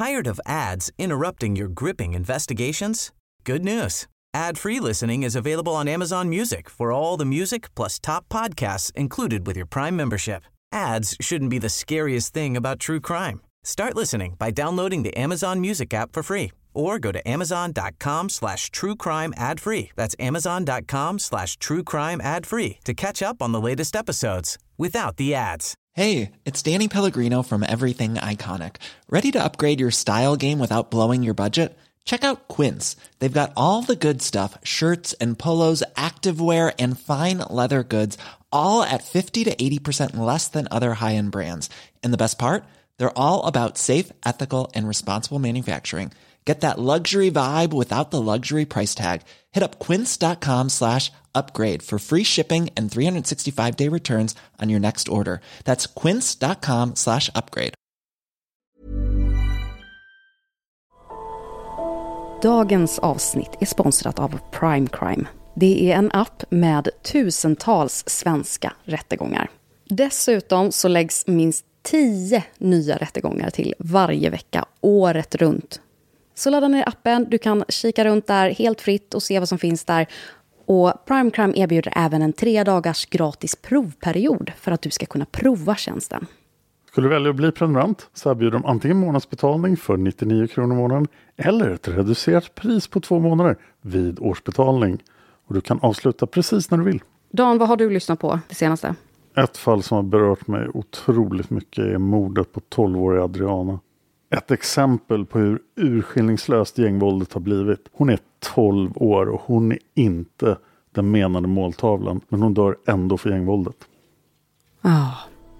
Tired of ads interrupting your gripping investigations? Good news. Ad-free listening is available on Amazon Music for all the music plus top podcasts included with your Prime membership. Ads shouldn't be the scariest thing about true crime. Start listening by downloading the Amazon Music app for free or go to amazon.com/truecrime ad-free. That's amazon.com/truecrime ad-free to catch up on the latest episodes without the ads. Hey, it's Danny Pellegrino from Everything Iconic. Ready to upgrade your style game without blowing your budget? Check out Quince. They've got all the good stuff, shirts and polos, activewear and fine leather goods, all at 50 to 80% less than other high-end brands. And the best part? They're all about safe, ethical, and responsible manufacturing. Get that luxury vibe without the luxury price tag. Hit up quince.com/upgrade for free shipping and 365-day returns on your next order. That's quince.com/upgrade. Dagens avsnitt är sponsrat av Prime Crime. Det är en app med tusentals svenska rättegångar. Dessutom så läggs minst 10 nya rättegångar till varje vecka, året runt. Så ladda ner appen, du kan kika runt där helt fritt och se vad som finns där. Och Prime Crime erbjuder även en 3 dagars gratis provperiod för att du ska kunna prova tjänsten. Skulle du välja att bli prenumerant så erbjuder de antingen månadsbetalning för 99 kronor i månaden eller ett reducerat pris på 2 månader vid årsbetalning. Och du kan avsluta precis när du vill. Dan, vad har du lyssnat på det senaste? Ett fall som har berört mig otroligt mycket är mordet på 12-åriga Adriana. Ett exempel på hur urskillningslöst gängvåldet har blivit. Hon är 12 år och hon är inte den menade måltavlan. Men hon dör ändå för gängvåldet. Ja.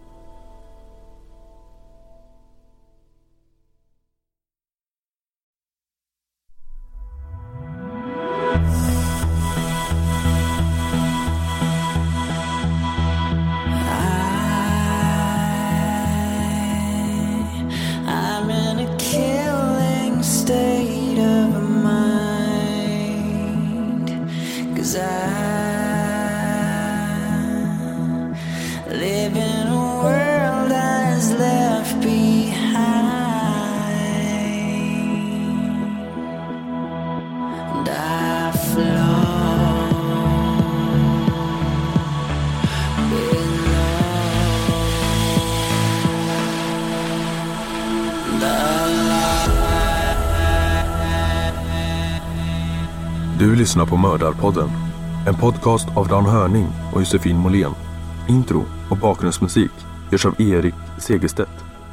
Du lyssnar på Mördarpodden, en podcast av Dan Hörning och Josefin Måhlén. Intro och bakgrundsmusik görs av Erik Segerstedt.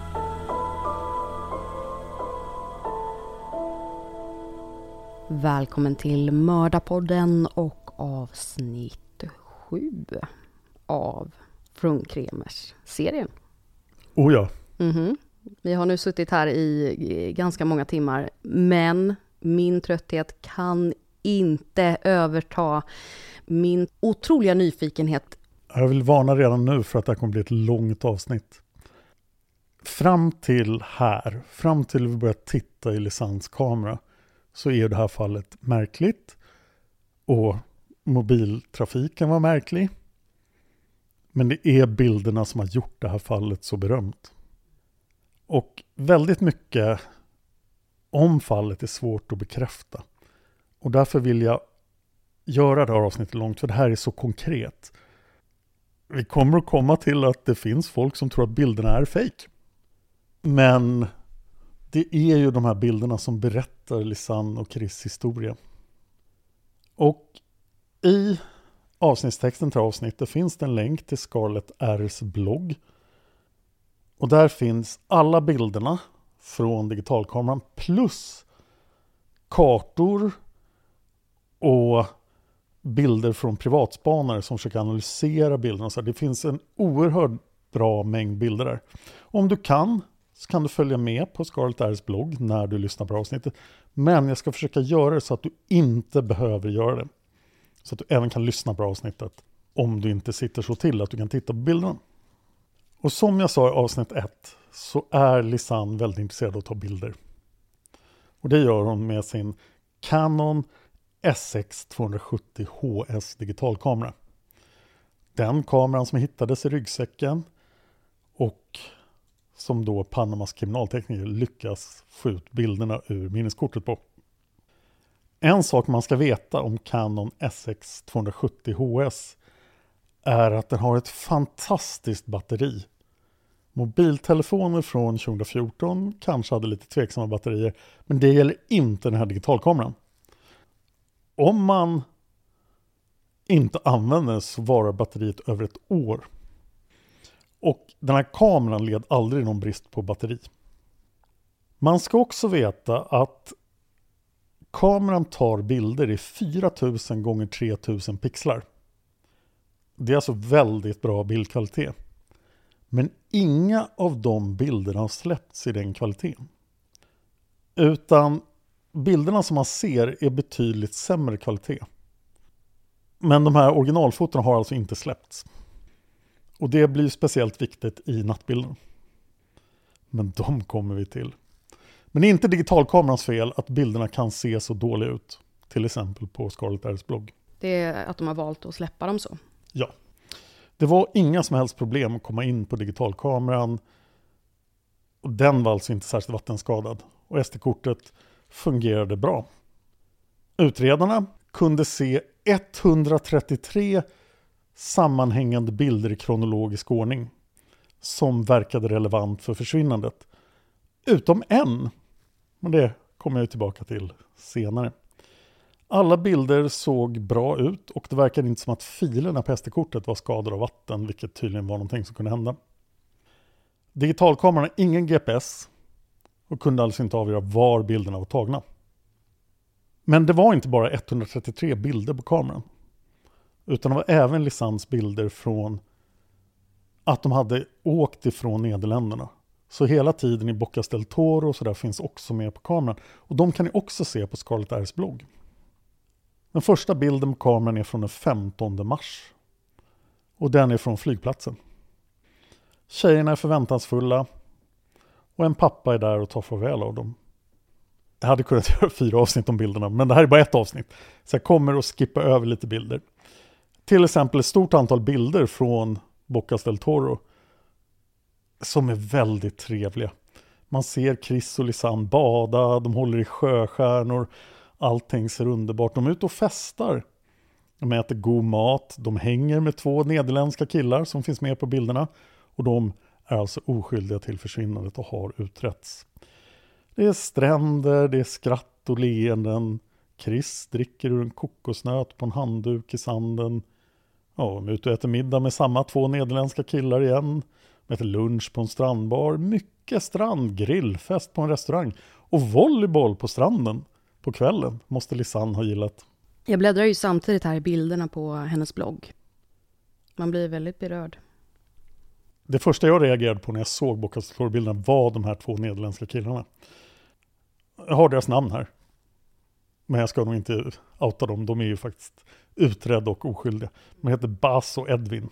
Välkommen till Mördarpodden och avsnitt 7 av Frunkremers-serien. Oh ja. Vi har nu suttit här i ganska många timmar, men min trötthet kan inte överta min otroliga nyfikenhet. Jag vill varna redan nu för att det kommer bli ett långt avsnitt. Fram till vi börjar titta i Lisannes kamera, så är det här fallet märkligt. Och mobiltrafiken var märklig. Men det är bilderna som har gjort det här fallet så berömt. Och väldigt mycket om fallet är svårt att bekräfta. Och därför vill jag göra det här avsnittet långt, för det här är så konkret. Vi kommer att komma till att det finns folk som tror att bilderna är fake. Men det är ju de här bilderna som berättar Lisanne och Chris historia. Och i avsnittstexten till avsnittet finns det en länk till Scarlett R's blogg. Och där finns alla bilderna från digitalkameran plus kartor och bilder från privatspanare som försöker analysera bilderna. Så det finns en oerhört bra mängd bilder där. Om du kan så kan du följa med på Scarlett R's blogg när du lyssnar på avsnittet. Men jag ska försöka göra det så att du inte behöver göra det. Så att du även kan lyssna på avsnittet om du inte sitter så till att du kan titta på bilderna. Och som jag sa i avsnitt 1 så är Lisanne väldigt intresserad av att ta bilder. Och det gör hon med sin Canon SX270 HS digitalkamera. Den kameran som hittades i ryggsäcken och som då Panamas kriminaltekniker lyckas få ut bilderna ur minneskortet på. En sak man ska veta om Canon SX270 HS är att den har ett fantastiskt batteri. Mobiltelefoner från 2014 kanske hade lite tveksamma batterier, men det gäller inte den här digitalkameran. Om man inte använder den så varar batteriet över ett år. Och den här kameran led aldrig någon brist på batteri. Man ska också veta att kameran tar bilder i 4000 gånger 3000 pixlar. Det är alltså väldigt bra bildkvalitet. Men inga av de bilderna har släppts i den kvaliteten. Utan bilderna som man ser är betydligt sämre kvalitet. Men de här originalfotorna har alltså inte släppts. Och det blir speciellt viktigt i nattbilden. Men de kommer vi till. Men det är inte digitalkamerans fel att bilderna kan se så dåliga ut. Till exempel på Scarlett Airs blogg. Det är att de har valt att släppa dem så. Ja. Det var inga som helst problem att komma in på digitalkameran. Och den var alltså inte särskilt vattenskadad. Och SD-kortet fungerade bra. Utredarna kunde se 133 sammanhängande bilder i kronologisk ordning som verkade relevant för försvinnandet. Utom en. Men det kommer jag tillbaka till senare. Alla bilder såg bra ut och det verkade inte som att filerna på SD-kortet var skadade av vatten, vilket tydligen var någonting som kunde hända. Digitalkameran har ingen GPS och kunde alltså inte avgöra var bilderna var tagna. Men det var inte bara 133 bilder på kameran. Utan det var även Lisans bilder från att de hade åkt ifrån Nederländerna. Så hela tiden i Bocas del Toro och så där finns också med på kameran. Och de kan ni också se på Scarlett Airs blogg. Den första bilden på kameran är från den 15 mars. Och den är från flygplatsen. Tjejerna är förväntansfulla. Och en pappa är där och tar farväl av dem. Jag hade kunnat göra 4 avsnitt om bilderna, men det här är bara ett avsnitt. Så jag kommer att skippa över lite bilder. Till exempel ett stort antal bilder från Bocas del Toro som är väldigt trevliga. Man ser Chris och Lisanne bada, de håller i sjöstjärnor, allting ser underbart. De är ute och festar. De äter god mat, de hänger med 2 nederländska killar som finns med på bilderna. Och de är alltså oskyldiga till försvinnandet och har utretts. Det är stränder, det är skratt och leenden. Chris dricker ur en kokosnöt på en handduk i sanden. Ja, de är ute och äter middag med samma 2 nederländska killar igen. De äter lunch på en strandbar. Mycket strand, grillfest på en restaurang. Och volleyboll på stranden på kvällen måste Lisanne ha gillat. Jag bläddrar ju samtidigt här i bilderna på hennes blogg. Man blir väldigt berörd. Det första jag reagerade på när jag såg Bocas del Toro-bilderna var de här 2 nederländska killarna. Jag har deras namn här. Men jag ska nog inte outa dem. De är ju faktiskt utredda och oskyldiga. De heter Bas och Edvin.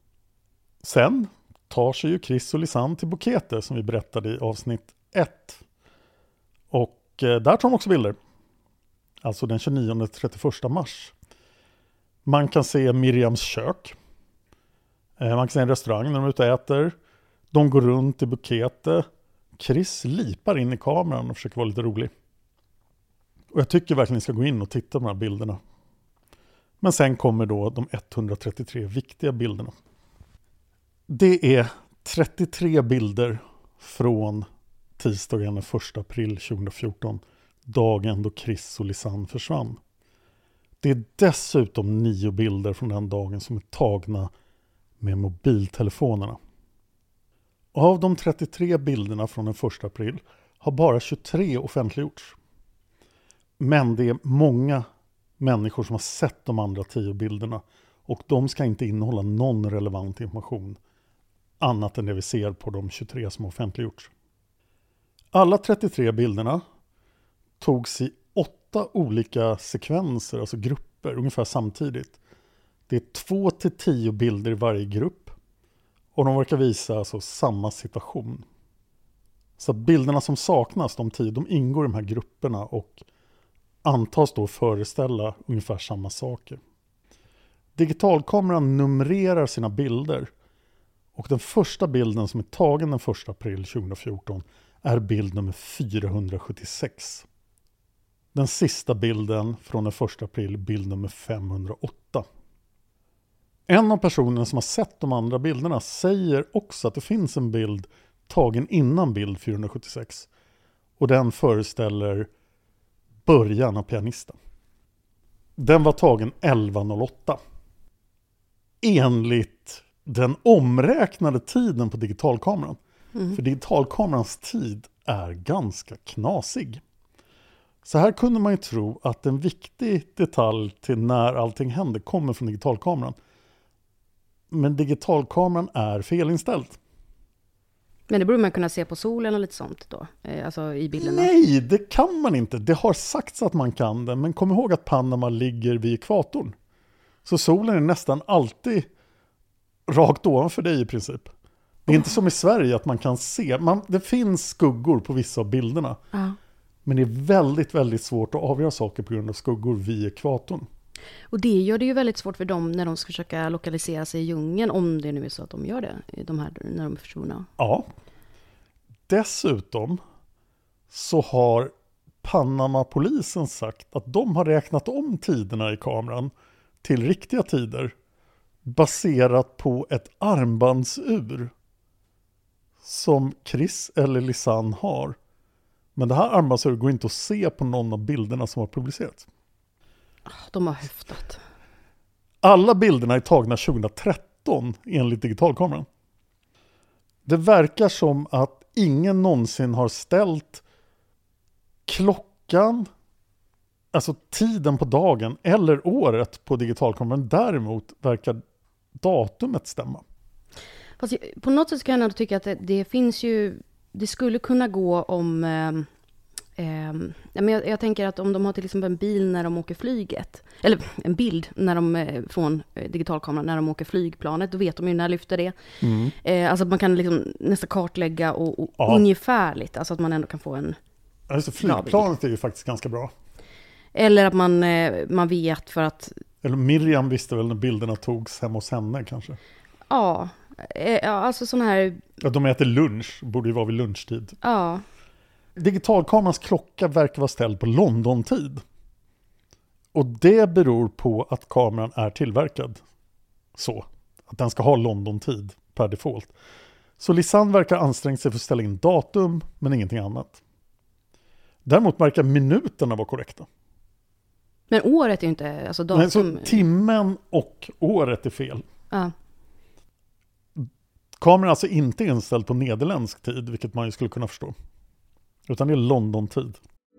Sen tar sig ju Chris och Lisanne till Bukete som vi berättade i avsnitt 1. Och där tar de också bilder. Alltså den 29-31 mars. Man kan se Miriams kök. Man kan se en restaurang när de är ute och äter. De går runt i Bukete. Chris lipar in i kameran och försöker vara lite rolig. Och jag tycker verkligen ni ska gå in och titta på de här bilderna. Men sen kommer då de 133 viktiga bilderna. Det är 33 bilder från tisdagen den 1 april 2014. Dagen då Chris och Lisanne försvann. Det är dessutom 9 bilder från den dagen som är tagna med mobiltelefonerna. Av de 33 bilderna från den 1 april har bara 23 offentliggjorts. Men det är många människor som har sett de andra 10 bilderna och de ska inte innehålla någon relevant information annat än det vi ser på de 23 som har offentliggjorts. Alla 33 bilderna togs i 8 olika sekvenser, alltså grupper, ungefär samtidigt. Det är 2-10 bilder i varje grupp och de verkar visa alltså samma situation. Så bilderna som saknas, de 10, de ingår i de här grupperna och antas då föreställa ungefär samma saker. Digitalkameran numrerar sina bilder Och den första bilden som är tagen den 1 april 2014 är bild nummer 476. Den sista bilden från den 1 april, bild nummer 508. En av personerna som har sett de andra bilderna säger också att det finns en bild tagen innan bild 476. Och den föreställer början av pianisten. Den var tagen 11.08. Enligt den omräknade tiden på digitalkameran. För digitalkamerans tid är ganska knasig. Så här kunde man ju tro att en viktig detalj till när allting händer kommer från digitalkameran. Men digitalkameran är felinställd. Men det borde man kunna se på solen och lite sånt då? Alltså i bilderna? Nej, det kan man inte. Det har sagts att man kan det. Men kom ihåg att Panama ligger vid ekvatorn. Så solen är nästan alltid rakt ovanför dig i princip. Det är inte som i Sverige att man kan se. Det finns skuggor på vissa av bilderna. Men det är väldigt, väldigt svårt att avgöra saker på grund av skuggor vid ekvatorn. Och det gör det ju väldigt svårt för dem när de ska försöka lokalisera sig i djungeln, om det nu är så att de gör det, när de är försvunna. Ja. Dessutom så har Panama-polisen sagt att de har räknat om tiderna i kameran till riktiga tider baserat på ett armbandsur som Chris eller Lisanne har. Men det här armbandsuret går inte att se på någon av bilderna som har publicerats. De har höftat. Alla bilderna är tagna 2013 enligt digitalkameran. Det verkar som att ingen någonsin har ställt klockan, alltså tiden på dagen eller året på digitalkameran. Däremot verkar datumet stämma. Fast på något sätt kan jag ändå tycka att det finns ju, det skulle kunna gå om... men jag tänker att om de har till exempel en bil när de åker flyget, eller en bild när de från digitalkameran när de åker flygplanet, då vet de ju när lyfter det. Alltså att man kan liksom nästan kartlägga och ungefärligt, alltså att man ändå kan få en alltså flygplanet är ju faktiskt ganska bra. Eller att man vet för att... Eller Miriam visste väl när bilderna togs hemma hos henne kanske. Ja, alltså sån här... Ja, de äter lunch, borde ju vara vid lunchtid. Ja. Digitalkamerans klocka verkar vara ställd på London-tid. Och det beror på att kameran är tillverkad så. Att den ska ha London-tid per default. Så Lisanne verkar ansträngt sig för att ställa in datum, men ingenting annat. Däremot verkar minuterna vara korrekta. Men året är ju inte... Alltså datum... Nej, så timmen och året är fel. Ja. Kameran är alltså inte inställd på nederländsk tid, vilket man ju skulle kunna förstå. Utan det är London-tid.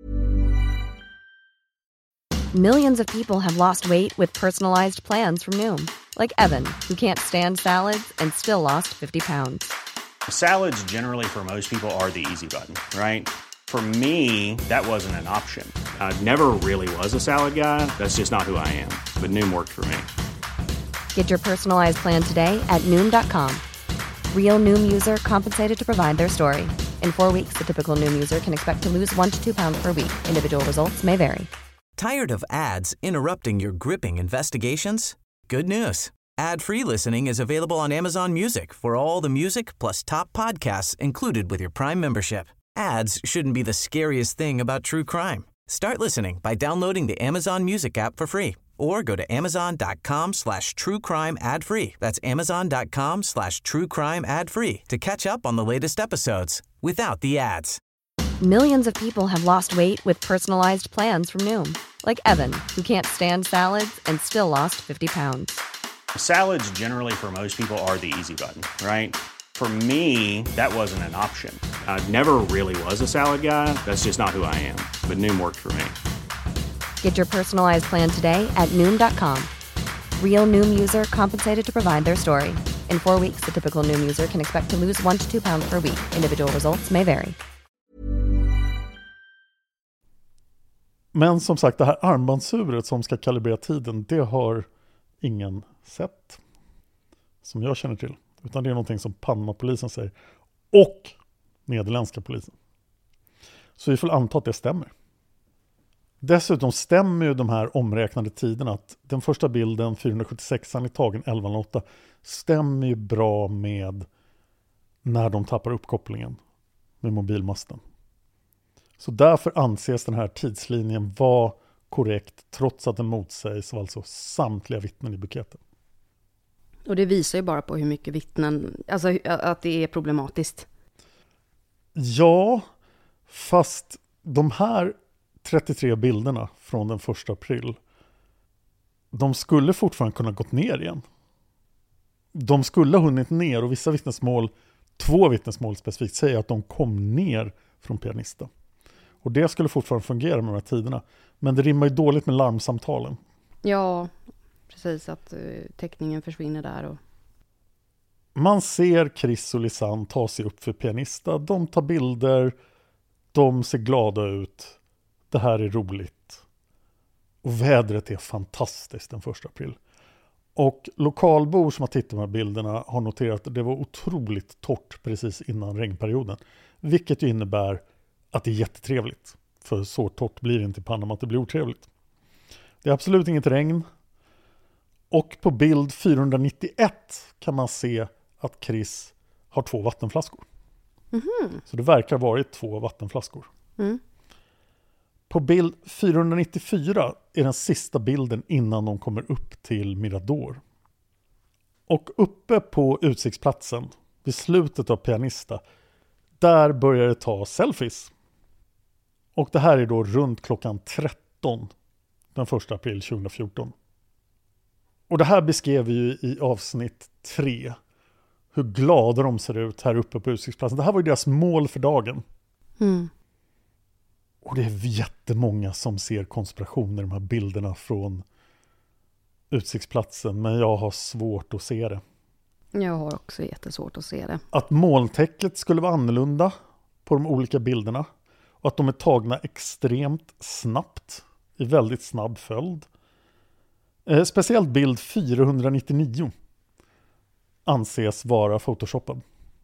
Millions of people have lost weight with personalized plans from Noom. Like Evan, who can't stand salads and still lost 50 pounds. Salads generally for most people are the easy button, right? For me, that wasn't an option. I never really was a salad guy. That's just not who I am. But Noom worked for me. Get your personalized plan today at Noom.com. Real Noom user compensated to provide their story. In 4 weeks, the typical Noom user can expect to lose 1 to 2 pounds per week. Individual results may vary. Tired of ads interrupting your gripping investigations? Good news. Ad-free listening is available on Amazon Music for all the music plus top podcasts included with your Prime membership. Ads shouldn't be the scariest thing about true crime. Start listening by downloading the Amazon Music app for free or go to amazon.com/truecrime ad-free. That's amazon.com/truecrime ad-free to catch up on the latest episodes without the ads. Millions of people have lost weight with personalized plans from Noom. Like Evan, who can't stand salads and still lost 50 pounds. Salads generally for most people are the easy button, right? For me, that wasn't an option. I never really was a salad guy. That's just not who I am. But Noom worked for me. Get your personalized plan today at Noom.com. Real Noom user compensated to provide their story. In 4 weeks, the typical Noom user can expect to lose 1 to 2 pounds per week. Individual results may vary. Men som sagt, det här armbandsuret som ska kalibrera tiden, det har ingen sett som jag känner till. Utan det är någonting som Panama-polisen säger. Och nederländska polisen. Så vi får anta att det stämmer. Dessutom stämmer ju de här omräknade tiderna att den första bilden, 476, är tagen 11.08, stämmer ju bra med när de tappar uppkopplingen med mobilmasten. Så därför anses den här tidslinjen vara korrekt trots att den motsägs av alltså samtliga vittnen i buketen. Och det visar ju bara på hur mycket vittnen, alltså att det är problematiskt. Ja, fast de här 33 bilderna från den 1 april, de skulle fortfarande kunna gått ner igen. De skulle ha hunnit ner och vissa vittnesmål, 2 vittnesmål specifikt, säger att de kom ner från Pianista. Och det skulle fortfarande fungera med de här tiderna. Men det rimmar ju dåligt med larmsamtalen. Ja, precis, att täckningen försvinner där. Och... Man ser Chris och Lisanne ta sig upp för Pianista. De tar bilder, de ser glada ut. Det här är roligt. Och vädret är fantastiskt den 1 april. Och lokalbor som har tittat på de här bilderna har noterat att det var otroligt torrt precis innan regnperioden. Vilket ju innebär att det är jättetrevligt. För så torrt blir det inte i Panama att det blir otrevligt. Det är absolut inget regn. Och på bild 491 kan man se att Chris har 2 vattenflaskor. Mm-hmm. Så det verkar ha varit 2 vattenflaskor. Mm. På bild 494 är den sista bilden innan de kommer upp till Mirador. Och uppe på utsiktsplatsen, vid slutet av Pianista, där börjar det ta selfies. Och det här är då runt klockan 13 den 1 april 2014. Och det här beskrev vi ju i avsnitt 3. Hur glada de ser ut här uppe på utsiktsplatsen. Det här var ju deras mål för dagen. Mm. Och det är jättemånga som ser konspirationer i de här bilderna från utsiktsplatsen. Men jag har svårt att se det. Jag har också jättesvårt att se det. Att molntäcket skulle vara annorlunda på de olika bilderna. Och att de är tagna extremt snabbt. I väldigt snabb följd. Speciellt bild 499 anses vara photoshoppad.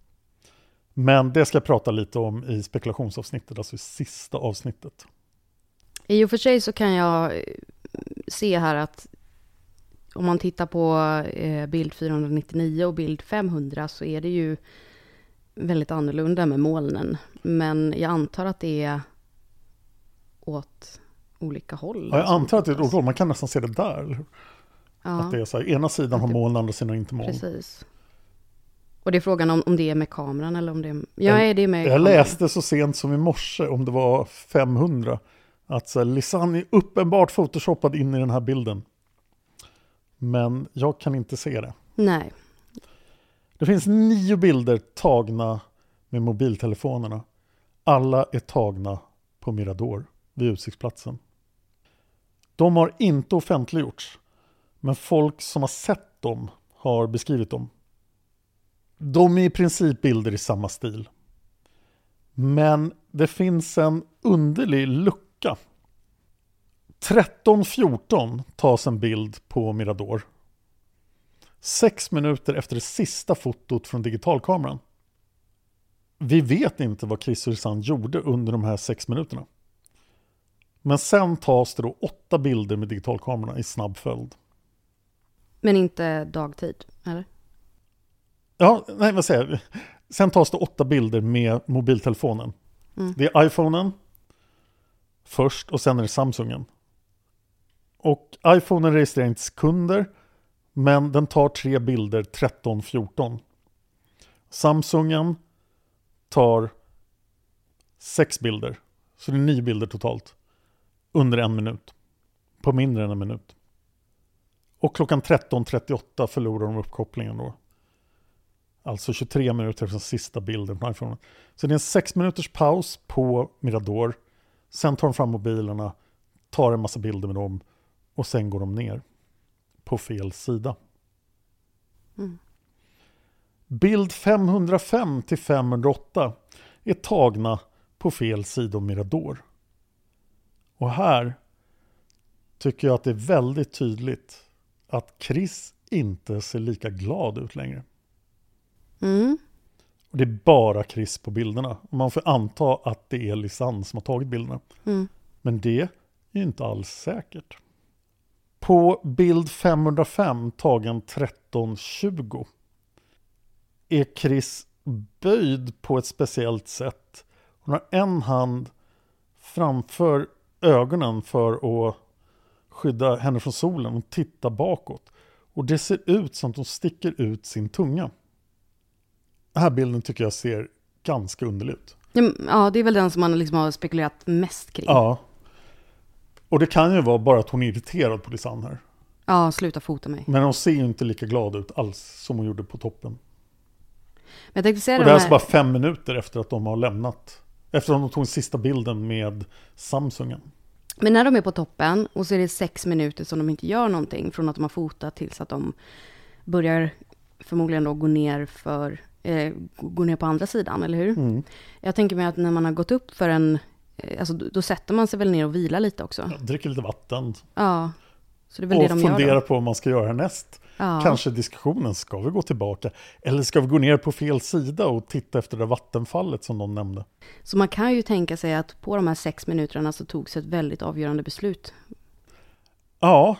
Men det ska jag prata lite om i spekulationsavsnittet, alltså i sista avsnittet. I och för sig så kan jag se här att om man tittar på bild 499 och bild 500 så är det ju väldigt annorlunda med molnen. Men jag antar att det är åt olika håll. Ja, jag antar att det är åt olika håll. Man kan nästan se det där. Ja. Att det är så här, ena sidan har moln, andra sidan har inte moln. Precis. Och det är frågan om det är med kameran eller om det är... Ja, det är med jag läste så sent som i morse, om det var 500, att så här, Lisanne är uppenbart photoshoppad in i den här bilden. Men jag kan inte se det. Nej. Det finns 9 bilder tagna med mobiltelefonerna. Alla är tagna på Mirador vid utsiktsplatsen. De har inte offentliggjorts, men folk som har sett dem har beskrivit dem. De är i princip bilder i samma stil. Men det finns en underlig lucka. 13:14 tas en bild på Mirador. 6 minuter efter det sista fotot från digitalkameran. Vi vet inte vad Chris och Lisanne gjorde under de här 6 minuterna. Men sen tas det då 8 bilder med digitalkamerorna i snabb följd. Men inte dagtid, eller? Ja, nej, vad säger jag? Sen tas det 8 bilder med mobiltelefonen. Mm. Det är iPhonen först och sen är det Samsungen. Och iPhonen registrerar inte sekunder, men den tar 3 bilder 13:14. Samsungen tar 6 bilder. Så det är 9 bilder totalt. Under 1 minut. På mindre än 1 minut. Och klockan 13:38 förlorar de uppkopplingen då. Alltså 23 minuter efter sista bilden på iPhone. Så det är en 6 minuters paus på Mirador. Sen tar de fram mobilerna, tar en massa bilder med dem och sen går de ner på fel sida. Mm. Bild 505 till 508 är tagna på fel sida om Mirador. Och här tycker jag att det är väldigt tydligt att Chris inte ser lika glad ut längre. Mm. Och det är bara Chris på bilderna. Man får anta att det är Lisanne som har tagit bilderna. Mm. Men det är inte alls säkert. På bild 505 tagen 13:20 är Chris böjd på ett speciellt sätt. Hon har en hand framför ögonen för att skydda henne från solen och titta bakåt. Och det ser ut som att hon sticker ut sin tunga. Den här bilden tycker jag ser ganska underlig ut. Ja, det är väl den som man liksom har spekulerat mest kring. Ja. Och det kan ju vara bara att hon är irriterad på Lisanne här. Ja, sluta fota mig. Men hon ser ju inte lika glad ut alls som hon gjorde på toppen. Men jag tänkte säga och det är alltså bara 5 minuter efter att de har lämnat. Efter att de tog sista bilden med Samsungen. Men när de är på toppen och så är det 6 minuter som de inte gör någonting från att de har fotat tills att de börjar förmodligen då gå ner på andra sidan, eller hur? Mm. Jag tänker mig att när man har gått upp för alltså då sätter man sig väl ner och vilar lite också. Ja, dricker lite vatten. Ja, så det är väl och det de gör. Och funderar på vad man ska göra härnäst. Ja. Kanske diskussionen, ska vi gå tillbaka? Eller ska vi gå ner på fel sida och titta efter det vattenfallet som de nämnde? Så man kan ju tänka sig att på de här 6 minuterna så togs ett väldigt avgörande beslut. Ja,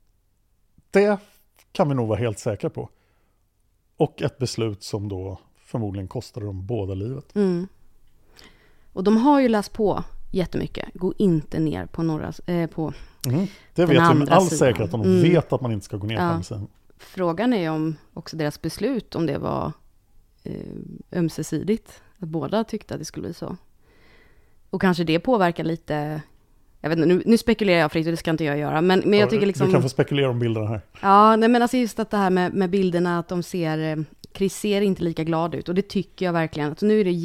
det kan vi nog vara helt säkra på. Och ett beslut som då förmodligen kostade dem båda livet. Mm. Och de har ju läst på jättemycket. Gå inte ner på några på det vet vi med all säkerhet att de vet att man inte ska gå ner på den sidan. Frågan är om också deras beslut, om det var ömsesidigt. Att båda tyckte att det skulle bli så. Och kanske det påverkar lite. Jag vet inte, nu spekulerar jag fritt och det ska inte jag göra. Men jag tycker liksom. Du kan få spekulera om bilderna här. Ja, nej, men alltså just att det här med bilderna, att de ser. Chris ser inte lika glad ut. Och det tycker jag verkligen. Alltså nu är det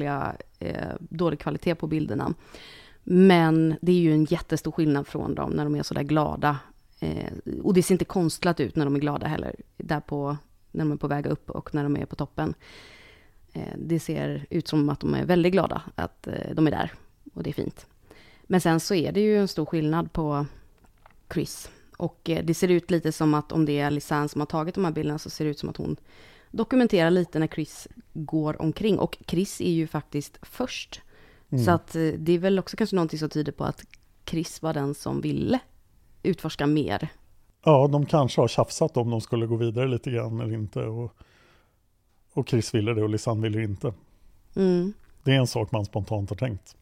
dålig kvalitet på bilderna. Men det är ju en jättestor skillnad från dem när de är så där glada. Och det ser inte konstlat ut när de är glada heller. När de är på väg upp och när de är på toppen. Det ser ut som att de är väldigt glada att de är där. Och det är fint. Men sen så är det ju en stor skillnad på Chris. Och det ser ut lite som att om det är Lisanne som har tagit de här bilderna så ser det ut som att hon dokumenterar lite när Chris går omkring. Och Chris är ju faktiskt först. Så att det är väl också kanske någonting som tyder på att Chris var den som ville utforska mer. Ja, de kanske har tjafsat om de skulle gå vidare lite grann eller inte. Och Chris ville det och Lisanne ville inte. Det är en sak man spontant har tänkt.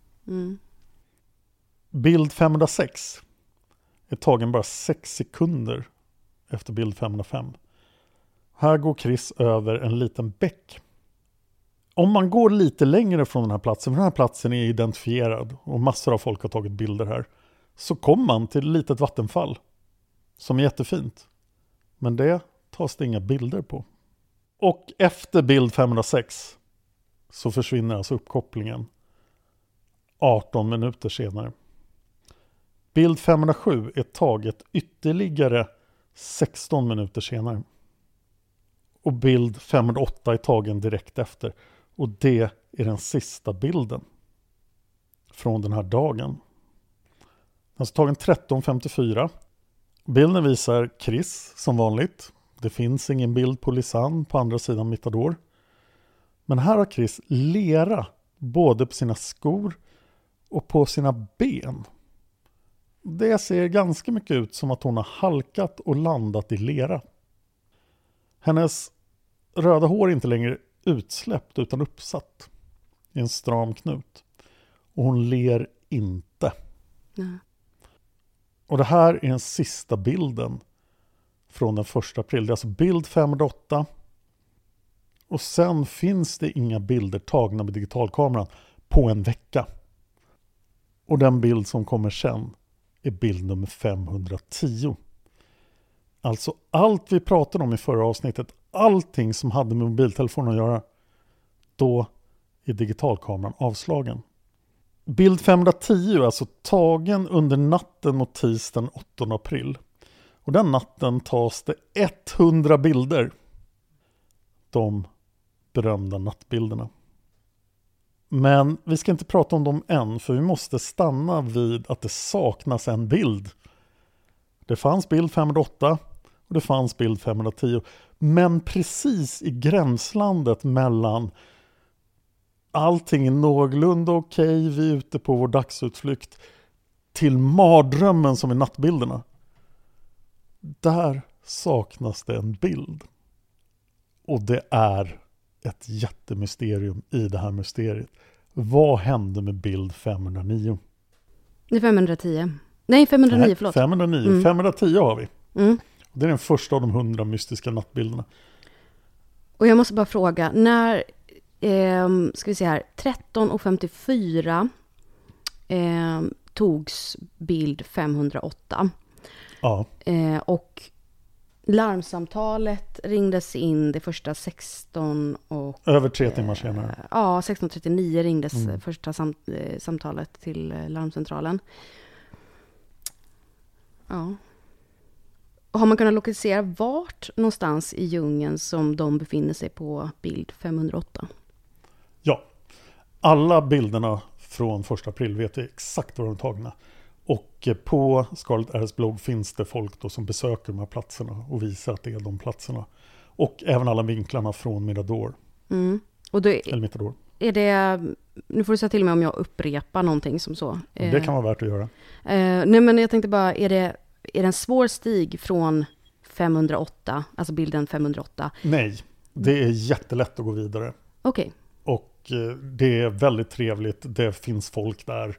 Bild 506 är tagen bara 6 sekunder efter bild 505. Här går Chris över en liten bäck. Om man går lite längre från den här platsen, för den här platsen är identifierad och massor av folk har tagit bilder här, så kommer man till ett litet vattenfall som är jättefint. Men det tas det inga bilder på. Och efter bild 506 så försvinner alltså uppkopplingen 18 minuter senare. Bild 507 är taget ytterligare 16 minuter senare. Och bild 508 är tagen direkt efter. Och det är den sista bilden från den här dagen. Den är alltså tagen 13:54. Bilden visar Chris som vanligt. Det finns ingen bild på Lisanne på andra sidan Mittador. Men här har Chris lera både på sina skor och på sina ben. Det ser ganska mycket ut som att hon har halkat och landat i lera. Hennes röda hår är inte längre utsläppt utan uppsatt i en stram knut. Och hon ler inte. Och det här är den sista bilden från den 1 april. Det är alltså bild 508. Och sen finns det inga bilder tagna med digitalkameran på en vecka. Och den bild som kommer sen är bild nummer 510. Alltså allt vi pratade om i förra avsnittet, allting som hade med mobiltelefonen att göra, då är digitalkameran avslagen. Bild 510 är alltså tagen under natten mot tisdagen 8 april. Och den natten tas det 100 bilder. De berömda nattbilderna. Men vi ska inte prata om dem än, för vi måste stanna vid att det saknas en bild. Det fanns bild 508 och det fanns bild 510. Men precis i gränslandet mellan allting är någorlunda okej, vi är ute på vår dagsutflykt, till mardrömmen som är nattbilderna. Där saknas det en bild. Och det är ett jättemysterium i det här mysteriet. Vad hände med bild 509? Det är 510. Nej, 509, Nej, förlåt. 509. 510 har vi. Det är den första av de 100 mystiska nattbilderna. Och jag måste bara fråga, när, ska vi se här, 13:54 togs bild 508. Ja. Och larmsamtalet ringdes in det första 16 och... Över 3 timmar senare. Ja, 16:39 ringdes första samtalet till larmcentralen. Ja. Har man kunnat lokalisera vart någonstans i djungeln som de befinner sig på bild 508? Ja. Alla bilderna från 1 april vet vi exakt var de är tagna. Och på Scarlet Airs blogg finns det folk då som besöker de här platserna och visar att det är de platserna. Och även alla vinklarna från Mirador. Och då eller Mirador. Är det, nu får du säga till mig om jag upprepar någonting som så. Det kan vara värt att göra. Nej, men jag tänkte bara, är det en svår stig från 508, alltså bilden 508? Nej, det är jättelätt att gå vidare. Okej. Och det är väldigt trevligt, det finns folk där.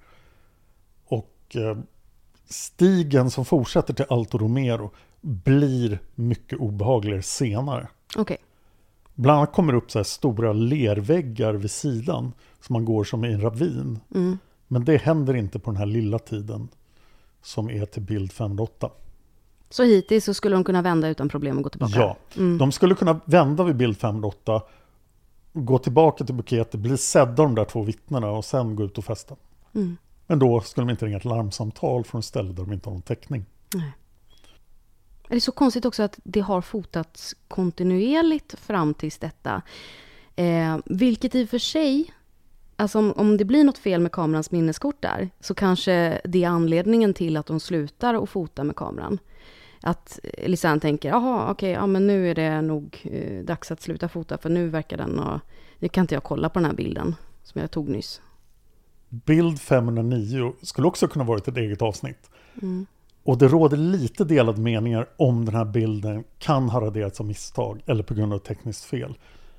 Och stigen som fortsätter till Alto Romero blir mycket obehagligare senare. Okej. Bland annat kommer det upp så här stora lerväggar vid sidan som man går som i en ravin. Men det händer inte på den här lilla tiden som är till bild 508. Så hittills så skulle de kunna vända utan problem och gå tillbaka? Ja, de skulle kunna vända vid bild 508, gå tillbaka till Bukete, bli sedda de där 2 vittnena och sen gå ut och festa. Men då skulle de inte ringa ett larmsamtal från ett ställe där de inte har någon täckning. Nej. Det är så konstigt också att det har fotats kontinuerligt fram tills detta. Vilket i och för sig, alltså om det blir något fel med kamerans minneskort där, så kanske det är anledningen till att de slutar att fota med kameran. Att Lisanne tänker, jaha, okej, ja, men nu är det nog dags att sluta fota, för nu verkar den och nu kan inte jag kolla på den här bilden som jag tog nyss. Bild 509 skulle också kunna vara ett eget avsnitt. Och det råder lite delade meningar om den här bilden kan ha raderats av misstag eller på grund av tekniskt fel.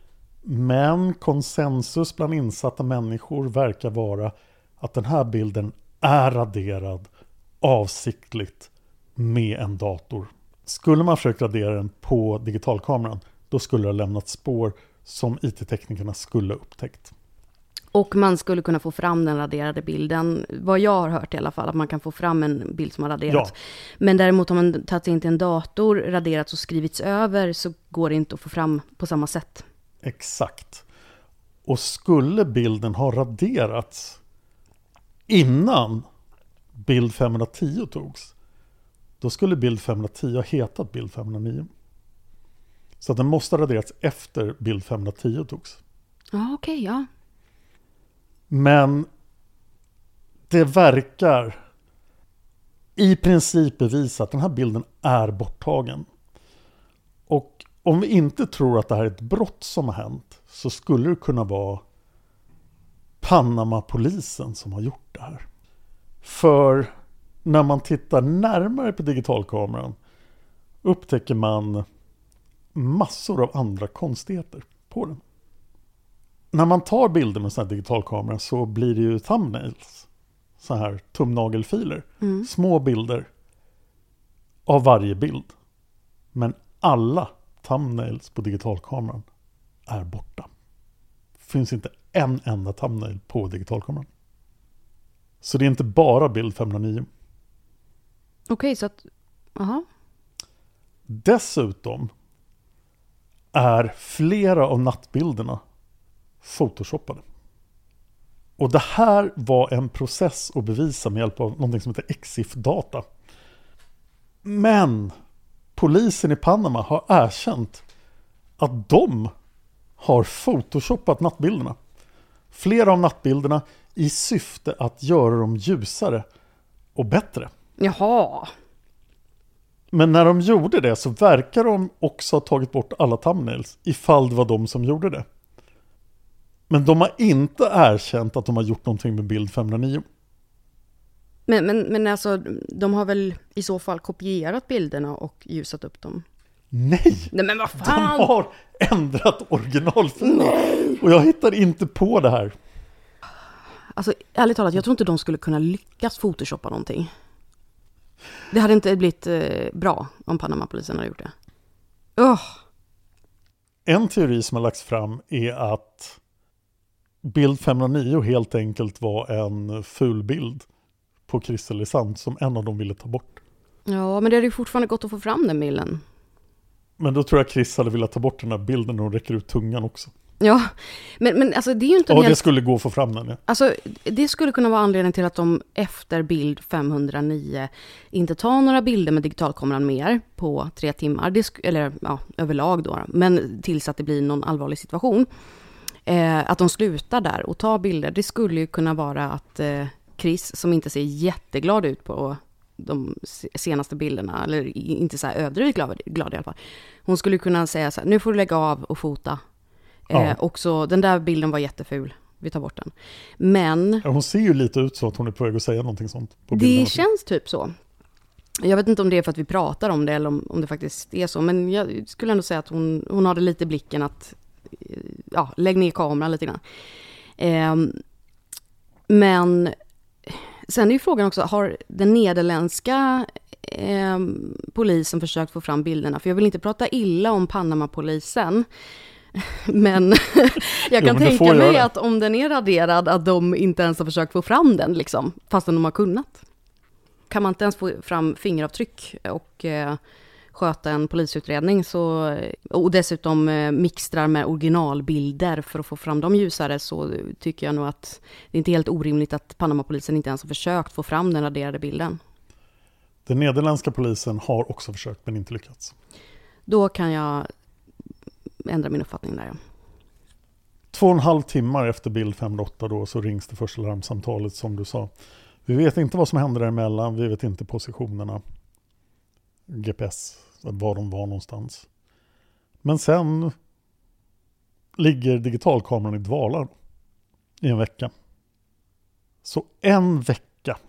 Men konsensus bland insatta människor verkar vara att den här bilden är raderad avsiktligt med en dator. Skulle man försöka radera den på digitalkameran, då skulle det ha lämnat spår som IT-teknikerna skulle ha upptäckt. Och man skulle kunna få fram den raderade bilden. Vad jag har hört i alla fall, att man kan få fram en bild som har raderats. Ja. Men däremot om man tagit in till en dator, raderats och skrivits över, så går det inte att få fram på samma sätt. Exakt. Och skulle bilden ha raderats innan bild 510 togs, då skulle bild 510 ha hetat bild 509. Så den måste ha raderats efter bild 510 togs. Ja, okej, ja. Men det verkar i princip bevisa att den här bilden är borttagen. Och om vi inte tror att det här är ett brott som har hänt, så skulle det kunna vara Panama-polisen som har gjort det här. För när man tittar närmare på digitalkameran upptäcker man massor av andra konstigheter på den. När man tar bilder med sån här digitalkamera så blir det ju thumbnails. Så här tumnagelfiler. Små bilder av varje bild. Men alla thumbnails på digitalkameran är borta. Det finns inte en enda thumbnail på digitalkameran. Så det är inte bara bild 509. Okej, så att... Aha. Dessutom är flera av nattbilderna photoshoppade. Och det här var en process att bevisa med hjälp av någonting som heter EXIF-data. Men polisen i Panama har erkänt att de har photoshoppat nattbilderna. Flera av nattbilderna i syfte att göra dem ljusare och bättre. Jaha. Men när de gjorde det så verkar de också ha tagit bort alla thumbnails ifall det var de som gjorde det. Men de har inte erkänt att de har gjort någonting med bild 509. Men alltså, de har väl i så fall kopierat bilderna och ljusat upp dem? Nej, men vad fan! De har ändrat originalfilen. Och jag hittar inte på det här. Alltså, ärligt talat, jag tror inte de skulle kunna lyckas photoshoppa någonting. Det hade inte blivit bra om Panama-polisen hade gjort det. En teori som har lagts fram är att bild 509 helt enkelt var en ful bild på Chris Elisant som en av dem ville ta bort. Ja, men det hade ju fortfarande gått att få fram den bilden. Men då tror jag Chris hade velat ta bort den här bilden när hon räcker ut tungan också. Ja, men alltså det är ju inte... Ja, det skulle gå att få fram den. Ja. Alltså, det skulle kunna vara anledningen till att de efter bild 509 inte tar några bilder med digitalkameran mer på 3 timmar. Eller ja, överlag då. Men tills att det blir någon allvarlig situation. Att de slutar där och tar bilder. Det skulle ju kunna vara att Chris, som inte ser jätteglad ut på de senaste bilderna, eller inte så här överdrivet glad i alla fall. Hon skulle kunna säga så här: nu får du lägga av och fota. Ja. Också, den där bilden var jätteful. Vi tar bort den. Men... Ja, hon ser ju lite ut så att hon är på väg att säga någonting sånt. På det känns typ så. Jag vet inte om det är för att vi pratar om det eller om det faktiskt är så. Men jag skulle ändå säga att hon hade lite blicken att lägg ner kameran lite grann. Men sen är ju frågan också, har den nederländska polisen försökt få fram bilderna? För jag vill inte prata illa om Panama-polisen. Men jag kan tänka mig att om den är raderad att de inte ens har försökt få fram den liksom, fastän de har kunnat. Kan man inte ens få fram fingeravtryck och sköta en polisutredning och dessutom mixtrar med originalbilder för att få fram dem ljusare, så tycker jag nog att det är inte helt orimligt att Panama-polisen inte ens har försökt få fram den raderade bilden. Den nederländska polisen har också försökt men inte lyckats. Då kan jag ändra min uppfattning där. 2,5 timmar efter bild 508 då så rings det första larmsamtalet som du sa. Vi vet inte vad som hände däremellan, vi vet inte positionerna. GPS, var de var någonstans. Men sen ligger digitalkameran i dvala i en vecka. Så en vecka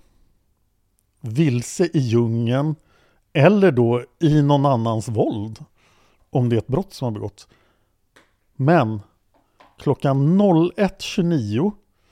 vilse i djungeln eller då i någon annans våld om det är ett brott som har begåtts. Men klockan 01.29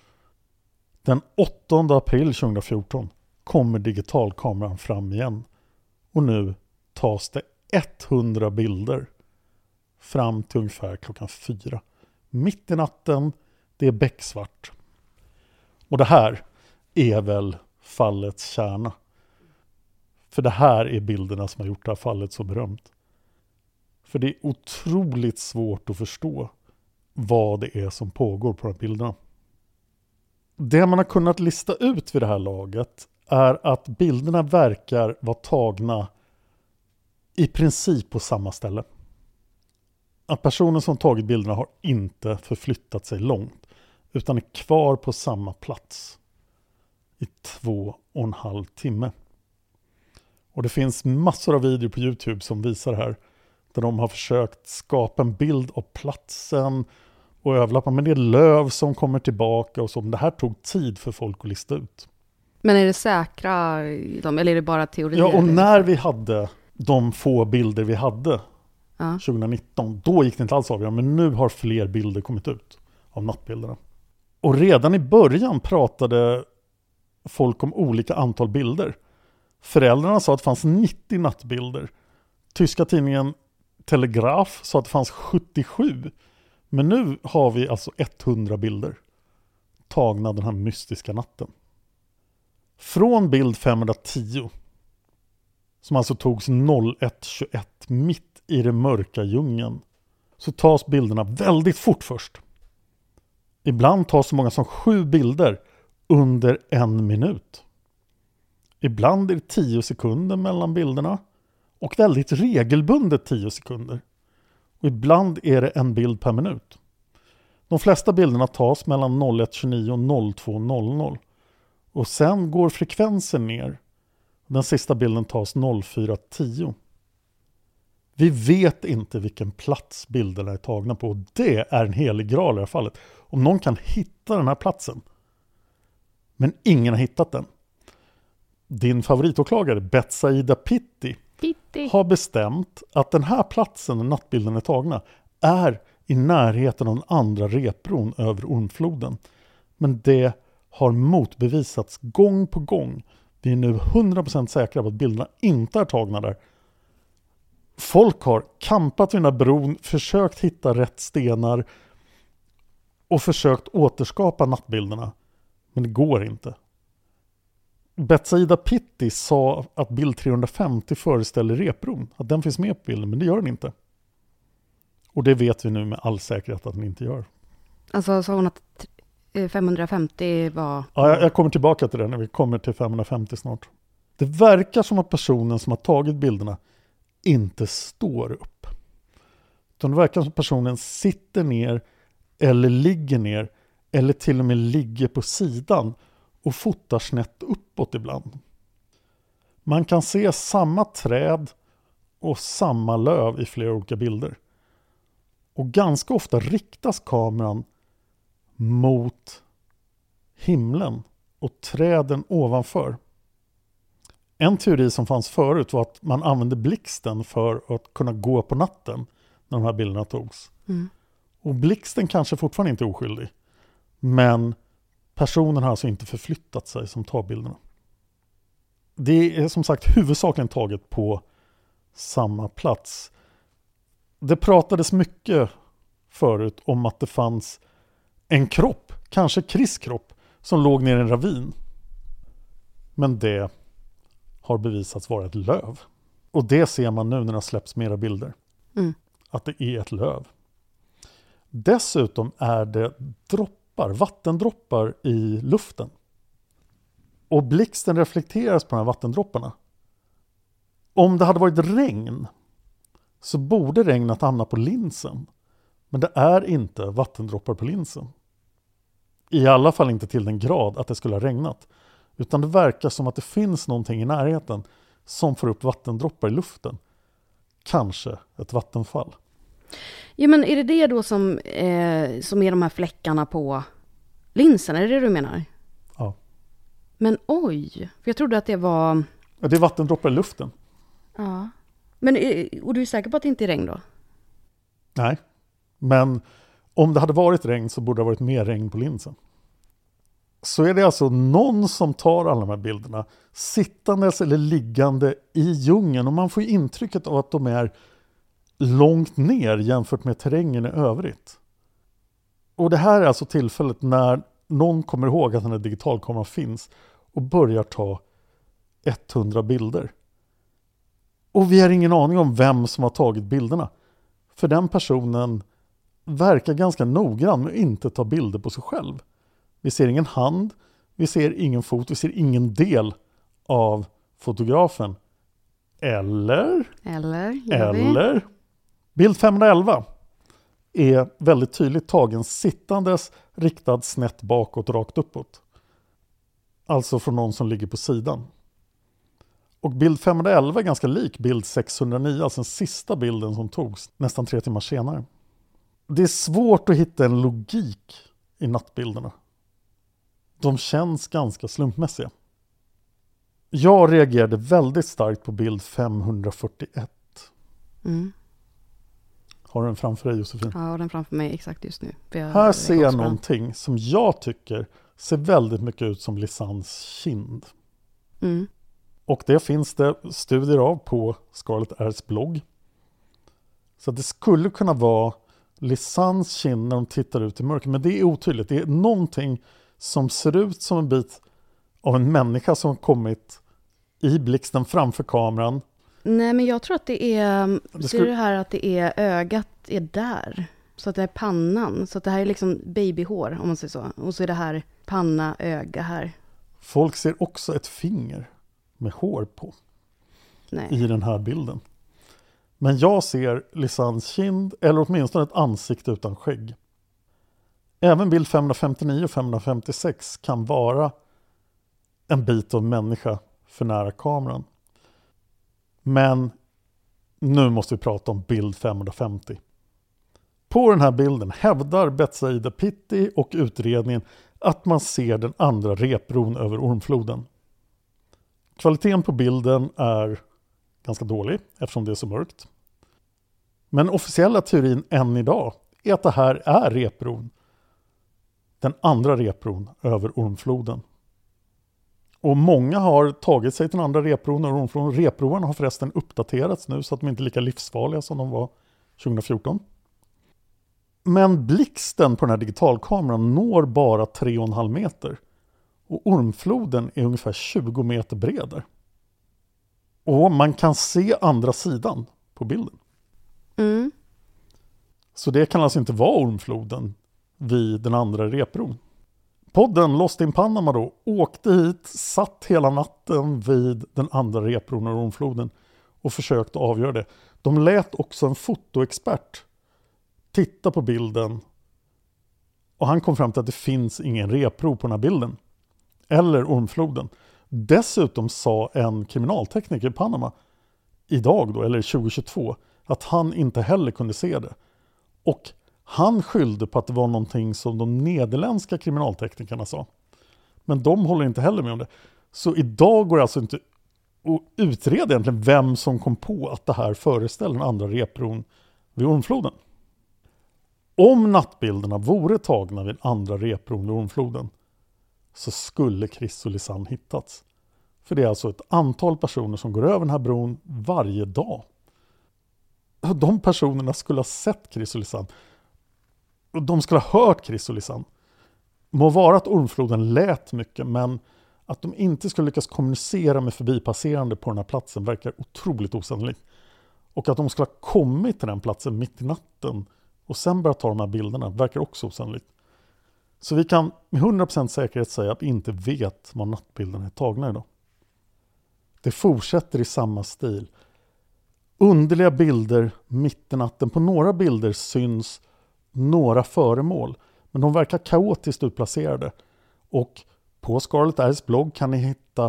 den 8 april 2014 kommer digitalkameran fram igen. Och nu tas det 100 bilder fram till ungefär klockan 4. Mitt i natten, det är becksvart. Och det här är väl fallets kärna. För det här är bilderna som har gjort det här fallet så berömt. För det är otroligt svårt att förstå vad det är som pågår på de här bilderna. Det man har kunnat lista ut vid det här laget är att bilderna verkar vara tagna i princip på samma ställe. Att personen som tagit bilderna har inte förflyttat sig långt utan är kvar på samma plats i 2,5 timme. Och det finns massor av videor på YouTube som visar det här, där de har försökt skapa en bild av platsen och överlappa, men det är löv som kommer tillbaka och så. Det här tog tid för folk att lista ut. Men är det säkra eller är det bara teorier? Ja, och när vi hade de få bilder vi hade 2019, då gick det inte alls avgöra, men nu har fler bilder kommit ut av nattbilderna. Och redan i början pratade folk om olika antal bilder. Föräldrarna sa att det fanns 90 nattbilder. Tyska tidningen Telegraf sa att det fanns 77. Men nu har vi alltså 100 bilder tagna den här mystiska natten. Från bild 510, som alltså togs 01.21 mitt i det mörka djungeln, så tas bilderna väldigt fort först. Ibland tas så många som 7 bilder under 1 minut. Ibland är det 10 sekunder mellan bilderna och väldigt regelbundet 10 sekunder. Och ibland är det en bild per minut. De flesta bilderna tas mellan 01.29 och 02.00. Och sen går frekvensen ner. Den sista bilden tas 04.10. Vi vet inte vilken plats bilderna är tagna på. Och det är en helig graal i det här fallet. Om någon kan hitta den här platsen, men ingen har hittat den, din favoritåklagare Betsaida Pitti har bestämt att den här platsen där nattbilden är tagna är i närheten av den andra repbron över Ormfloden. Men det har motbevisats gång på gång. Vi är nu 100% säkra på att bilderna inte är tagna där. Folk har kampat vid den här bron, försökt hitta rätt stenar och försökt återskapa nattbilderna. Men det går inte. Betsaida Pitti sa att bild 350 föreställer repbron. Att den finns med på bilden, men det gör den inte. Och det vet vi nu med all säkerhet att den inte gör. Alltså sa hon att 550 var... Ja, jag kommer tillbaka till det när vi kommer till 550 snart. Det verkar som att personen som har tagit bilderna inte står upp. Utan det verkar som att personen sitter ner eller ligger ner eller till och med ligger på sidan och fotar snett uppåt ibland. Man kan se samma träd och samma löv i flera olika bilder. Och ganska ofta riktas kameran mot himlen och träden ovanför. En teori som fanns förut var att man använde blixten för att kunna gå på natten när de här bilderna togs. Och blixten kanske fortfarande inte är oskyldig. Men personen har alltså inte förflyttat sig som tar bilderna. Det är som sagt huvudsakligen taget på samma plats. Det pratades mycket förut om att det fanns en kropp, kanske Chris kropp, som låg ner i en ravin. Men det har bevisats vara ett löv. Och det ser man nu när det släpps mera bilder. Att det är ett löv. Dessutom är det vattendroppar i luften. Och blixten reflekteras på de här vattendropparna. Om det hade varit regn så borde regnet hamna på linsen. Men det är inte vattendroppar på linsen. I alla fall inte till den grad att det skulle ha regnat. Utan det verkar som att det finns någonting i närheten som får upp vattendroppar i luften. Kanske ett vattenfall. Ja, men är det då som är de här fläckarna på linsen? Är det du menar? Ja. Men oj, för jag trodde att det var... Ja, det är vattendroppar i luften. Ja. Men, och du är säker på att det inte är regn då? Nej, men om det hade varit regn så borde det ha varit mer regn på linsen. Så är det alltså någon som tar alla de här bilderna sittandes eller liggande i djungeln. Och man får ju intrycket av att de är långt ner jämfört med terrängen i övrigt. Och det här är alltså tillfället när någon kommer ihåg att den här digitalkameran finns och börjar ta 100 bilder. Och vi har ingen aning om vem som har tagit bilderna. För den personen verkar ganska noggrann med att inte ta bilder på sig själv. Vi ser ingen hand, vi ser ingen fot, vi ser ingen del av fotografen. Eller bild 511 är väldigt tydligt tagen sittandes, riktad snett bakåt, rakt uppåt. Alltså från någon som ligger på sidan. Och bild 511 är ganska lik bild 609, alltså den sista bilden som togs nästan 3 timmar senare. Det är svårt att hitta en logik i nattbilderna. De känns ganska slumpmässiga. Jag reagerade väldigt starkt på bild 541. Har du den framför dig, Josefin? Ja, den framför mig exakt just nu. Här ser jag någonting som jag tycker ser väldigt mycket ut som Lisans kind. Och det finns det studier av på Scarlett R's blogg. Så det skulle kunna vara Lisans kind när de tittar ut i mörker. Men det är otydligt. Det är någonting som ser ut som en bit av en människa som har kommit i blixten framför kameran. Nej, men jag tror att det är... Ser du här att det är ögat är där? Så att det är pannan. Så att det här är liksom babyhår, om man säger så. Och så är det här panna, öga här. Folk ser också ett finger med hår på. Nej. I den här bilden. Men jag ser Lisans kind, eller åtminstone ett ansikte utan skägg. Även bild 559 och 556 kan vara en bit av människa för nära kameran. Men nu måste vi prata om bild 550. På den här bilden hävdar Betsaida Pitti och utredningen att man ser den andra repbron över Ormfloden. Kvaliteten på bilden är ganska dålig eftersom det är så mörkt. Men officiella teorin än idag är att det här är repbron. Den andra repbron över Ormfloden. Och många har tagit sig till den andra repbron över Ormfloden. Repbroarna har förresten uppdaterats nu så att de inte är lika livsfarliga som de var 2014. Men blixten på den här digitalkameran når bara 3,5 meter. Och Ormfloden är ungefär 20 meter bred. Och man kan se andra sidan på bilden. Mm. Så det kan alltså inte vara Ormfloden vid den andra repbron. Podden Lost in Panama då åkte hit, satt hela natten vid den andra repbron över Ormfloden och försökte avgöra det. De lät också en fotoexpert titta på bilden och han kom fram till att det finns ingen repbro på den här bilden. Eller Ormfloden. Dessutom sa en kriminaltekniker i Panama idag då, eller 2022, att han inte heller kunde se det. Och han skyllde på att det var någonting som de nederländska kriminalteknikerna sa. Men de håller inte heller med om det. Så idag går det alltså inte att utreda egentligen vem som kom på att det här föreställer den andra repbron vid Ormfloden. Om nattbilderna vore tagna vid andra repbron vid Ormfloden så skulle Chris och Lisanne hittats. För det är alltså ett antal personer som går över den här bron varje dag. De personerna skulle ha sett Chris och Lisanne. Och de skulle ha hört Chris och Lisanne. Må vara att Ormfloden lät mycket, men att de inte skulle lyckas kommunicera med förbipasserande på den här platsen verkar otroligt osannolikt. Och att de skulle ha kommit till den platsen mitt i natten och sen börja ta de här bilderna verkar också osannolikt. Så vi kan med 100% säkerhet säga att vi inte vet var nattbilderna är tagna idag. Det fortsätter i samma stil. Underliga bilder mitt i natten. På några bilder syns några föremål, men de verkar kaotiskt utplacerade. Och på Scarlet Airs blogg kan ni hitta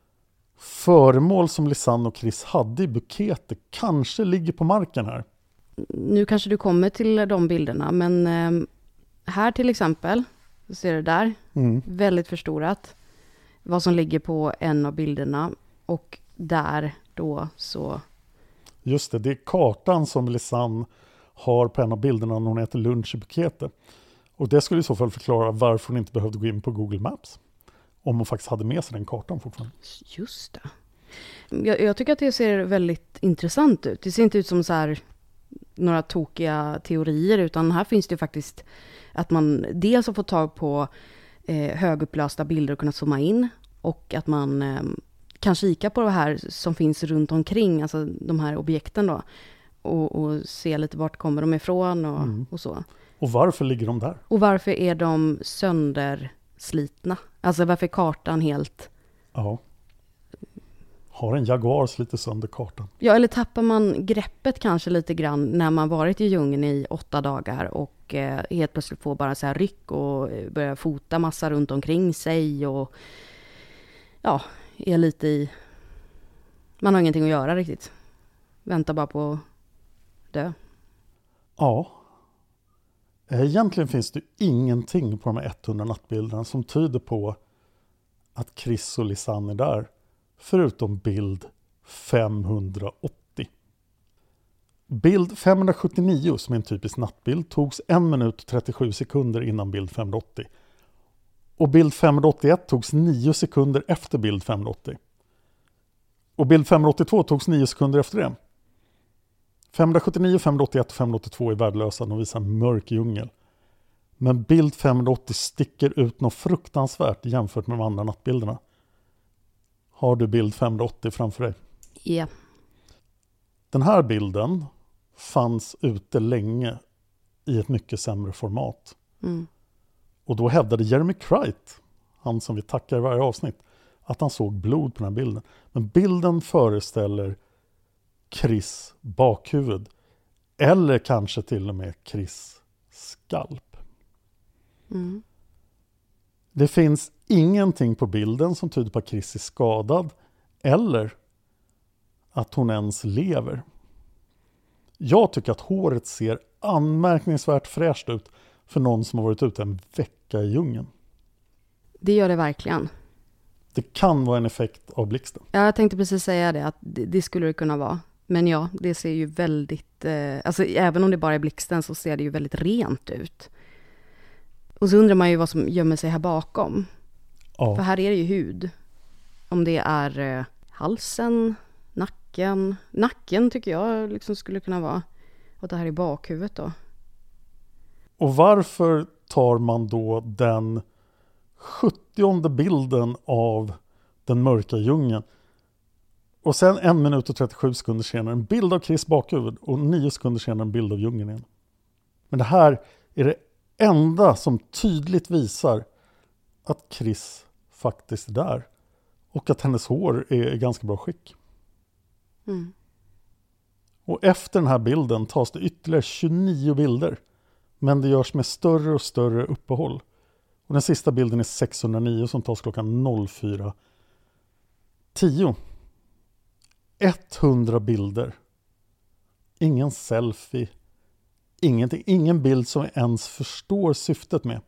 föremål som Lisanne och Chris hade i buketer. Kanske ligger på marken här. Nu kanske du kommer till de bilderna, men här till exempel, så ser du där, väldigt förstorat, vad som ligger på en av bilderna. Och där då så... Just det, det är kartan som Lisanne har på en av bilderna när hon äter lunch i buketet. Och det skulle i så fall förklara varför hon inte behövde gå in på Google Maps. Om hon faktiskt hade med sig den kartan fortfarande. Just det. Jag tycker att det ser väldigt intressant ut. Det ser inte ut som så här några tokiga teorier, utan här finns det faktiskt att man dels har fått tag på högupplösta bilder och kunna zooma in, och att man kan kika på det här som finns runt omkring, alltså de här objekten då, och se lite vart kommer de ifrån och så. Och varför ligger de där? Och varför är de sönderslitna? Alltså varför är kartan helt... Ja. Har en Jaguar slitit sönder kartan? Ja, eller tappar man greppet kanske lite grann när man varit i djungeln i 8 dagar och helt plötsligt får bara så här ryck och börjar fota massa runt omkring sig och ja, är lite i... Man har ingenting att göra riktigt. Väntar bara på att dö. Ja. Egentligen finns det ingenting på de här 100 nattbilderna som tyder på att Chris och Lisanne är där. Förutom bild 580. Bild 579, som är en typisk nattbild, togs 1 minut och 37 sekunder innan bild 580. Och bild 581 togs 9 sekunder efter bild 580. Och bild 582 togs 9 sekunder efter det. 579, 581 och 582 är värdelösa. De visar en mörk djungel. Men bild 580 sticker ut något fruktansvärt jämfört med de andra nattbilderna. Har du bild 580 framför dig? Ja. Yeah. Den här bilden fanns ute länge i ett mycket sämre format. Och då hävdade Jeremy Cright, han som vi tackar i varje avsnitt, att han såg blod på den här bilden. Men bilden föreställer Chris bakhuvud. Eller kanske till och med Chris skalp. Det finns ingenting på bilden som tyder på att Chris är skadad eller att hon ens lever. Jag tycker att håret ser anmärkningsvärt fräscht ut för någon som har varit ute en vecka i djungeln. Det gör det verkligen. Det kan vara en effekt av blixten. Ja, jag tänkte precis säga det, att det skulle det kunna vara. Men ja, det ser ju väldigt, alltså även om det bara är blixten så ser det ju väldigt rent ut. Och så undrar man ju vad som gömmer sig här bakom. Ja. För här är det ju hud. Om det är halsen, nacken. Nacken tycker jag liksom skulle kunna vara. Och det här är bakhuvudet då. Och varför tar man då den 70:e bilden av den mörka djungeln och sen 1 minut och 37 sekunder senare en bild av Chris bakhuvud och 9 sekunder senare en bild av djungeln igen. Men det här är det enda som tydligt visar att Chris faktiskt är där och att hennes hår är i ganska bra skick. Mm. Och efter den här bilden tas det ytterligare 29 bilder, men det görs med större och större uppehåll. Och den sista bilden är 609 som tas klockan 04:10. 100 bilder. Ingen selfie. Ingenting. Ingen bild som vi ens förstår syftet med.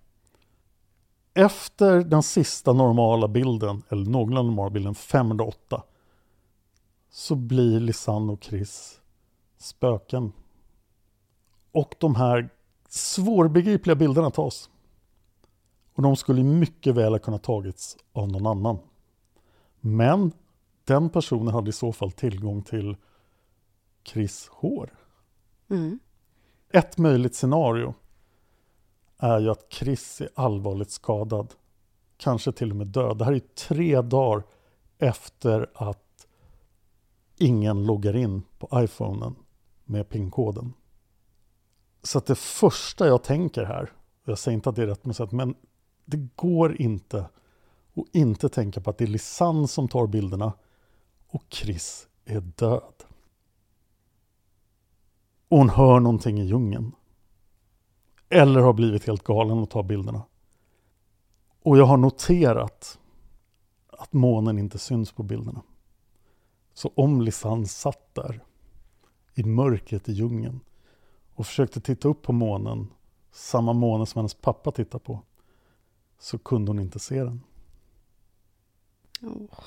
Efter den sista normala bilden, eller någorlunda normala bilden, 508, så blir Lisanne och Chris spöken. Och de här svårbegripliga bilderna tas. Och de skulle mycket väl ha kunnat tagits av någon annan. Men den personen hade i så fall tillgång till Chris hår. Mm. Ett möjligt scenario är ju att Chris är allvarligt skadad. Kanske till och med död. Det här är 3 dagar efter att ingen loggar in på iPhonen med PIN-koden. Så att det första jag tänker här, jag säger inte att det är rätt på något sätt, men det går inte att inte tänka på att det är Lisanne som tar bilderna och Chris är död. Och hon hör någonting i djungeln. Eller har blivit helt galen och tar bilderna. Och jag har noterat att månen inte syns på bilderna. Så om Lisanne satt där i mörkret i djungeln och försökte titta upp på månen, samma måne som hennes pappa tittar på, så kunde hon inte se den. Oh.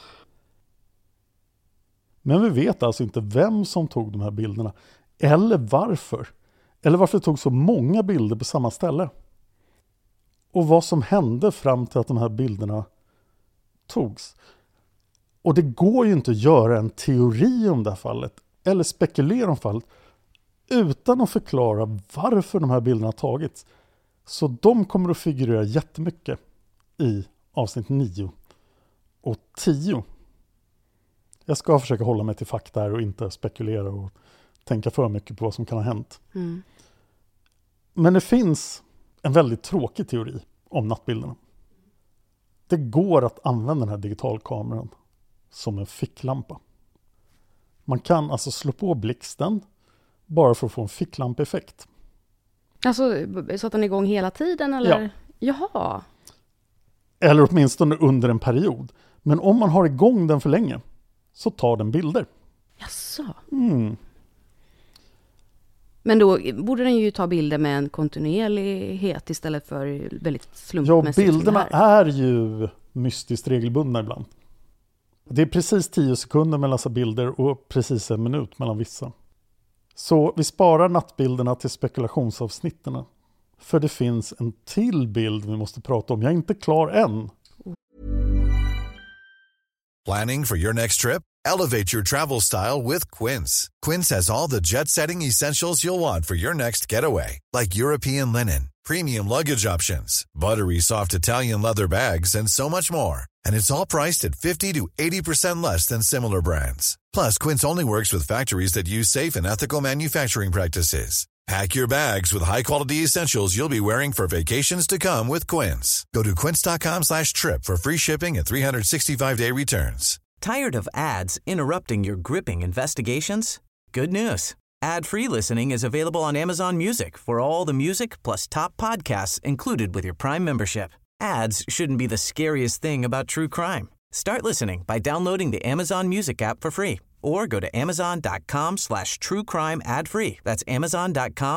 Men vi vet alltså inte vem som tog de här bilderna. Eller varför. Eller varför det tog så många bilder på samma ställe. Och vad som hände fram till att de här bilderna togs. Och det går ju inte att göra en teori om det här fallet. Eller spekulera om fallet. Utan att förklara varför de här bilderna tagits. Så de kommer att figurera jättemycket i avsnitt 9 och 10. Jag ska försöka hålla mig till fakta här och inte spekulera och tänka för mycket på vad som kan ha hänt. Mm. Men det finns en väldigt tråkig teori om nattbilderna. Det går att använda den här digitalkameran som en ficklampa. Man kan alltså slå på blixten bara för att få en ficklampeffekt. Alltså så att den är igång hela tiden eller? Ja. Jaha. Eller åtminstone under en period. Men om man har igång den för länge så tar den bilder. Jaså? Mm. Men då borde den ju ta bilder med en kontinuerlighet istället för väldigt slumpmässigt. Ja, bilderna är ju mystiskt regelbundna ibland. Det är precis 10 sekunder mellan dessa bilder och precis 1 minut mellan vissa. Så vi sparar nattbilderna till spekulationsavsnitten. För det finns en till bild vi måste prata om. Jag är inte klar än. Planning for your next trip? Elevate your travel style with Quince. Quince has all the jet-setting essentials you'll want for your next getaway. Like European linen, premium luggage options, buttery soft Italian leather bags, and so much more. And it's all priced at 50 to 80% less than similar brands. Plus, Quince only works with factories that use safe and ethical manufacturing practices. Pack your bags with high-quality essentials you'll be wearing for vacations to come with Quince. Go to quince.com/trip for free shipping and 365-day returns. Tired of ads interrupting your gripping investigations? Good news. Ad-free listening is available on Amazon Music for all the music plus top podcasts included with your Prime membership. Ads shouldn't be the scariest thing about true crime. Start listening by downloading the Amazon Music app for free or go to amazon.com/truecrime ad-free. That's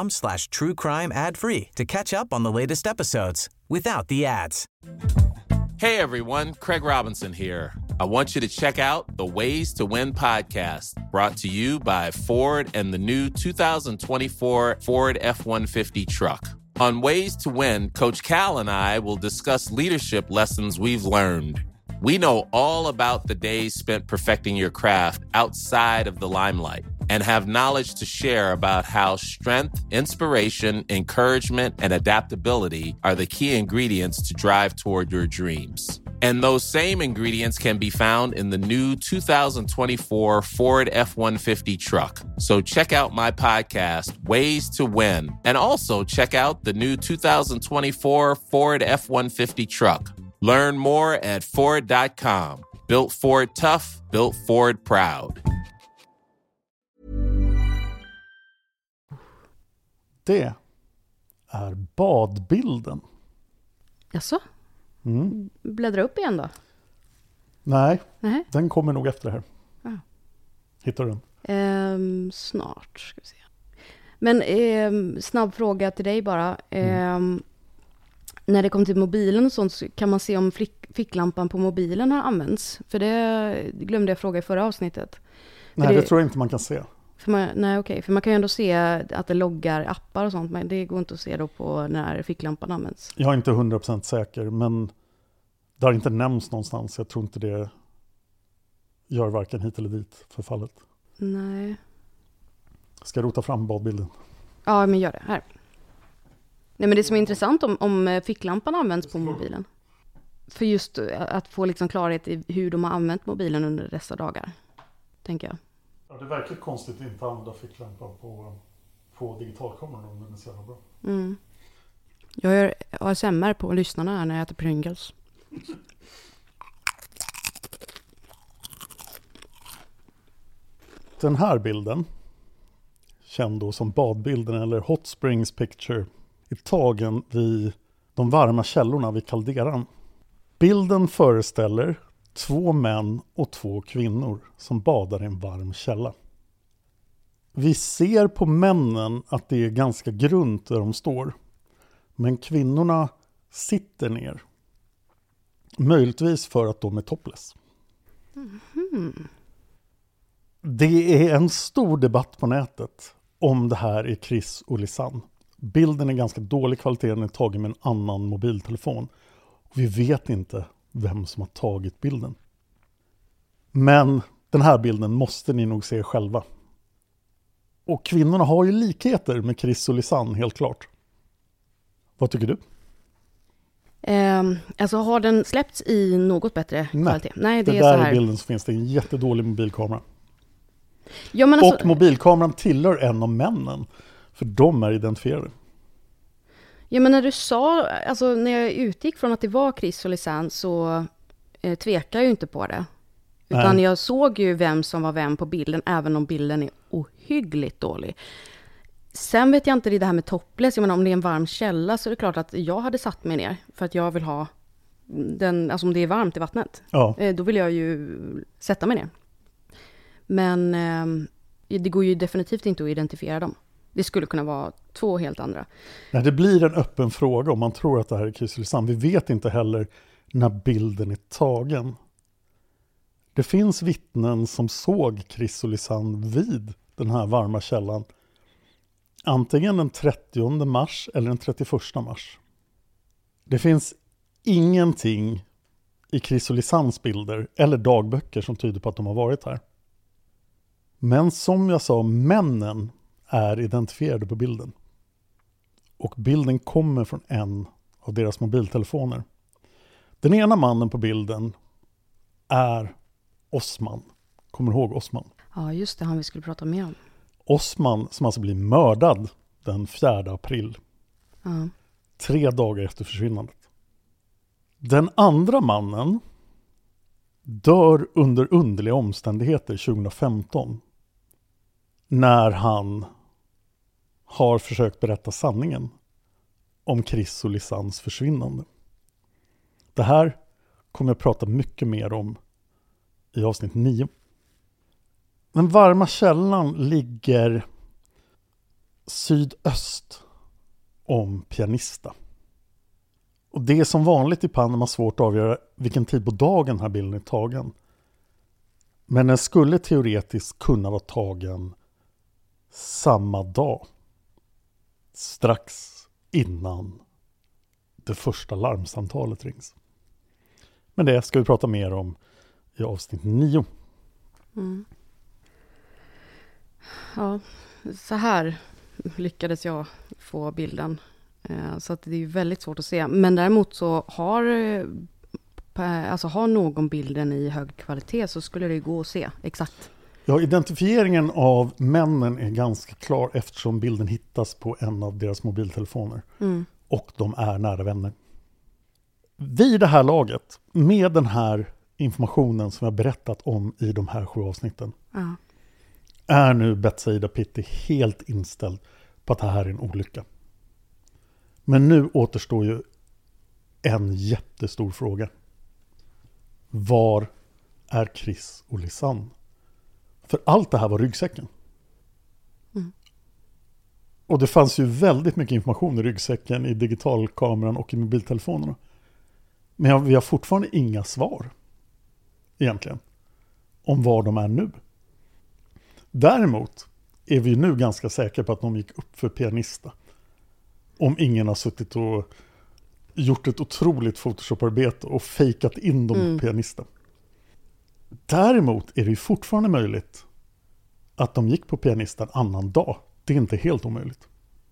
amazon.com/truecrime ad-free to catch up on the latest episodes without the ads. Hey everyone, Craig Robinson here. I want you to check out the Ways to Win podcast, brought to you by Ford and the new 2024 Ford F-150 truck. On Ways to Win, Coach Cal and I will discuss leadership lessons we've learned. We know all about the days spent perfecting your craft outside of the limelight and have knowledge to share about how strength, inspiration, encouragement, and adaptability are the key ingredients to drive toward your dreams. And those same ingredients can be found in the new 2024 Ford F-150 truck. So check out my podcast, Ways to Win, and also check out the new 2024 Ford F-150 truck. Learn more at Ford.com. Built Ford tough, built Ford proud. Det är badbilden. Jaså? Mm. Bläddra upp igen då? Nej, Nej. Den kommer nog efter det här. Ja. Hittar du den? Snart ska vi se. Men snabb fråga till dig bara. När det kommer till mobilen och sånt, så kan man se om ficklampan på mobilen har använts? För det glömde jag fråga i förra avsnittet. Nej, det tror jag inte man kan se. För man kan ju ändå se att det loggar appar och sånt, men det går inte att se då på när ficklampan används. Jag är inte 100% säker, men det har inte nämnts någonstans. Jag tror inte det gör varken hit eller dit för fallet. Nej. Ska jag rota fram badbilden? Ja, men gör det. Här. Nej, men det som är intressant om ficklampan används på mobilen. För just att få liksom klarhet i hur de har använt mobilen under dessa dagar, tänker jag. Ja, det är verkligen konstigt att inte använda ficklampan på digitalkameran om den är så jävla bra. Mm. Jag gör ASMR på lyssnarna här när jag äter Pringles. Den här bilden, känd då som badbilden eller Hot Springs Picture, är tagen vid de varma källorna vid kalderan. Bilden föreställer 2 män och 2 kvinnor som badar i en varm källa. Vi ser på männen att det är ganska grunt där de står. Men kvinnorna sitter ner. Möjligtvis för att de är topless. Mm. Det är en stor debatt på nätet om det här är Chris och Lisanne. Bilden är ganska dålig kvalitet, den är tagen med en annan mobiltelefon. Vi vet inte vem som har tagit bilden. Men den här bilden måste ni nog se själva. Och kvinnorna har ju likheter med Chris och Lisanne, helt klart. Vad tycker du? Alltså har den släppts i något bättre kvalitet? Nej, det är där så här. I bilden så finns det en jättedålig mobilkamera. Ja, men alltså, och mobilkameran tillhör en av männen. För de är identifierade. Ja, men när du sa, alltså när jag utgick från att det var Chris och Lisanne, så tvekar jag ju inte på det. Utan jag såg ju vem som var vem på bilden, även om bilden är ohyggligt dålig. Sen vet jag inte det här med topless. Jag menar, om det är en varm källa så är det klart att jag hade satt mig ner. För att jag vill ha den, alltså om det är varmt i vattnet. Ja. Då vill jag ju sätta mig ner. Men det går ju definitivt inte att identifiera dem. Det skulle kunna vara 2 helt andra. Nej, det blir en öppen fråga om man tror att det här är Chris och Lisanne. Vi vet inte heller när bilden är tagen. Det finns vittnen som såg Chris och Lisanne vid den här varma källan. Antingen den 30 mars eller den 31 mars. Det finns ingenting i Chris och Lisannes bilder eller dagböcker som tyder på att de har varit här. Men som jag sa, männen är identifierade på bilden. Och bilden kommer från en av deras mobiltelefoner. Den ena mannen på bilden är Osman. Kommer du ihåg Osman? Ja, just det, han vi skulle prata mer om. Osman som alltså blir mördad den 4 april. 3 dagar efter försvinnandet. Den andra mannen dör under underliga omständigheter 2015. När han har försökt berätta sanningen om Chris och Lisannes försvinnande. Det här kommer jag prata mycket mer om i avsnitt 9. Den varma källan ligger sydöst om Pianista. Och det är som vanligt i Panama svårt att avgöra vilken tid på dagen den här bilden är tagen. Men den skulle teoretiskt kunna vara tagen samma dag. Strax innan det första larmsamtalet rings. Men det ska vi prata mer om i avsnitt 9. Mm. Ja, så här lyckades jag få bilden. Så att det är ju väldigt svårt att se. Men däremot så har någon bilden i hög kvalitet så skulle det gå att se exakt. Ja, identifieringen av männen är ganska klar eftersom bilden hittas på en av deras mobiltelefoner. Mm. Och de är nära vänner. Vid det här laget, med den här informationen som jag berättat om i de här 7 avsnitten, är nu Betsaida Pitti helt inställd på att det här är en olycka. Men nu återstår ju en jättestor fråga. Var är Chris och Lisanne? För allt det här var ryggsäcken. Mm. Och det fanns ju väldigt mycket information i ryggsäcken, i digitalkameran och i mobiltelefonerna. Men vi har fortfarande inga svar egentligen om var de är nu. Däremot är vi nu ganska säkra på att de gick upp för pianista. Om ingen har suttit och gjort ett otroligt Photoshop-arbete och fejkat in dem på pianista. Däremot är det fortfarande möjligt att de gick på pianista en annan dag. Det är inte helt omöjligt.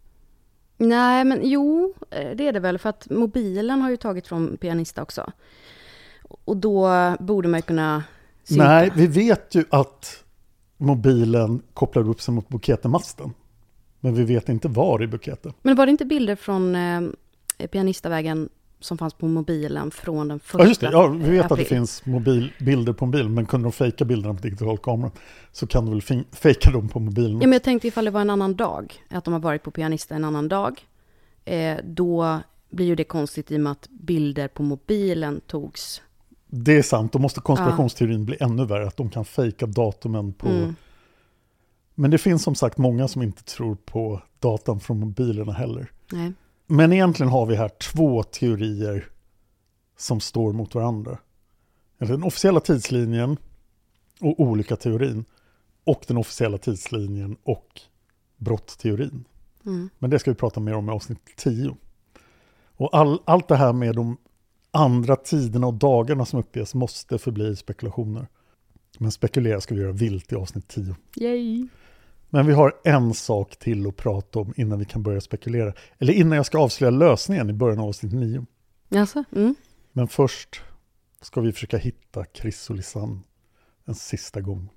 Nej, men jo, det är det väl. För att mobilen har ju tagit från pianista också. Och då borde man ju kunna synka. Nej, vi vet ju att mobilen kopplar upp sig mot Bukete-masten. Men vi vet inte var i Bukete. Men var det inte bilder från pianistavägen som fanns på mobilen från den första? Ja, just det. Ja, vi vet april. att det finns bilder på mobilen. Men kunde de fejka bilderna på digitalkameran så kan de väl fejka dem på mobilen. Ja, men jag tänkte ifall det var en annan dag. Att de har varit på pianista en annan dag. Då blir ju det konstigt i och med att bilder på mobilen togs. Det är sant. Då måste konspirationsteorin bli ännu värre. Att de kan fejka datumen på... Men det finns som sagt många som inte tror på datan från mobilerna heller. Nej. Men egentligen har vi här 2 teorier som står mot varandra. Den officiella tidslinjen och olycka-teorin. Och den officiella tidslinjen och brottteorin. Men det ska vi prata mer om i avsnitt 10. Och allt det här med de andra tiderna och dagarna som uppges måste förbli spekulationer. Men spekulera ska vi göra vilt i avsnitt 10. Yay! Men vi har en sak till att prata om innan vi kan börja spekulera. Eller innan jag ska avslöja lösningen i början av avsnitt 9. Alltså, Men först ska vi försöka hitta Chris och Lisanne en sista gång.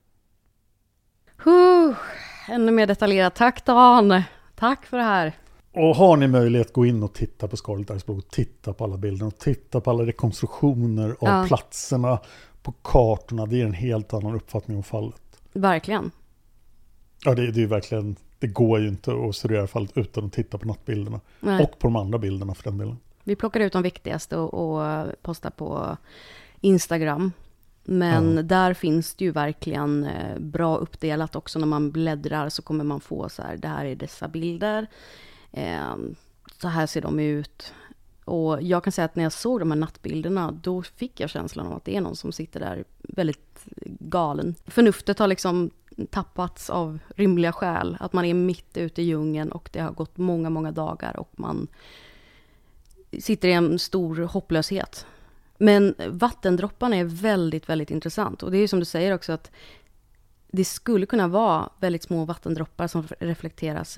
Ännu mer detaljerat. Tack Dan! Tack för det här. Och har ni möjlighet, gå in och titta på Scarlet Eyes blogg. Titta på alla bilder och titta på alla rekonstruktioner av platserna på kartorna. Det är en helt annan uppfattning om fallet. Verkligen. Ja, det är verkligen, det går ju inte att studera fallet utan att titta på nattbilderna. Nej. Och på de andra bilderna för den bilden. Vi plockar ut de viktigaste och postar på Instagram. Men där finns det ju verkligen bra uppdelat också. När man bläddrar så kommer man få så här, det här är dessa bilder. Så här ser de ut. Och jag kan säga att när jag såg de här nattbilderna, då fick jag känslan av att det är någon som sitter där väldigt galen. Förnuftet har liksom tappats av rymliga skäl. Att man är mitt ute i djungeln och det har gått många, många dagar och man sitter i en stor hopplöshet. Men vattendropparna är väldigt, väldigt intressant. Och det är ju som du säger också att det skulle kunna vara väldigt små vattendroppar som reflekteras